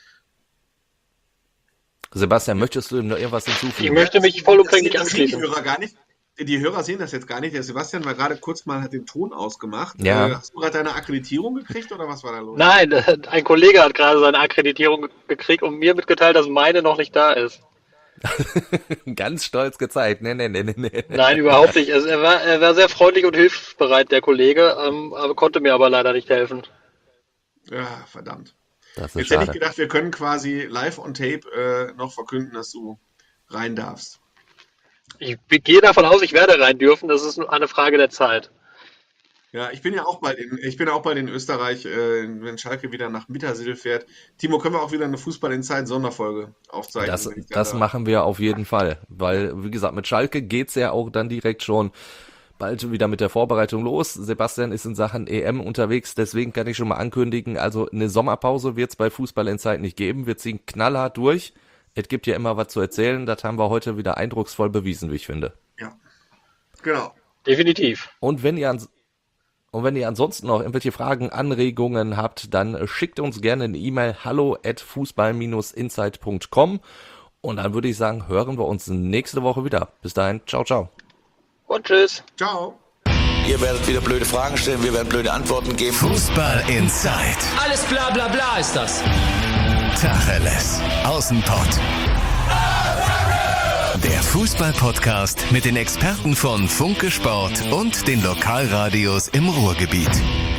Sebastian, möchtest du ihm noch irgendwas hinzufügen? Ich möchte mich vollumfänglich Das sehen die anschließen. Hörer gar nicht. Die Hörer sehen das jetzt gar nicht. Der Sebastian war gerade kurz mal, hat den Ton ausgemacht. Ja. Äh, hast du gerade deine Akkreditierung gekriegt oder was war da los? Nein, äh, ein Kollege hat gerade seine Akkreditierung gekriegt und mir mitgeteilt, dass meine noch nicht da ist. Ganz stolz gezeigt. Nee, nee, nee, nee, nee. Nein, überhaupt nicht. Also er, war, er war sehr freundlich und hilfsbereit, der Kollege, ähm, aber konnte mir aber leider nicht helfen. Ja, verdammt. Das ist Jetzt hätte ich schade. gedacht, wir können quasi live on tape äh, noch verkünden, dass du rein darfst. Ich gehe davon aus, ich werde rein dürfen. Das ist nur eine Frage der Zeit. Ja, ich bin ja auch bald in, ich bin auch bald in Österreich, äh, wenn Schalke wieder nach Mittersill fährt. Timo, können wir auch wieder eine Fußball-Inside-Sonderfolge aufzeichnen? Das, wenn ich da- das machen wir auf jeden Fall, weil, wie gesagt, mit Schalke geht's ja auch dann direkt schon bald wieder mit der Vorbereitung los. Sebastian ist in Sachen E M unterwegs, deswegen kann ich schon mal ankündigen, also eine Sommerpause wird's bei Fußball Inside nicht geben. Wir ziehen knallhart durch. Es gibt ja immer was zu erzählen, das haben wir heute wieder eindrucksvoll bewiesen, wie ich finde. Ja, genau. Definitiv. Und wenn ihr ans Und wenn ihr ansonsten noch irgendwelche Fragen, Anregungen habt, dann schickt uns gerne eine E-Mail hallo at fußball Bindestrich inside punkt com und dann würde ich sagen, hören wir uns nächste Woche wieder. Bis dahin, ciao, ciao. Und tschüss. Ciao. Ihr werdet wieder blöde Fragen stellen, wir werden blöde Antworten geben. Fußball Inside. Alles bla bla bla ist das. Tacheles. Außenpott. Der Fußball-Podcast mit den Experten von Funke Sport und den Lokalradios im Ruhrgebiet.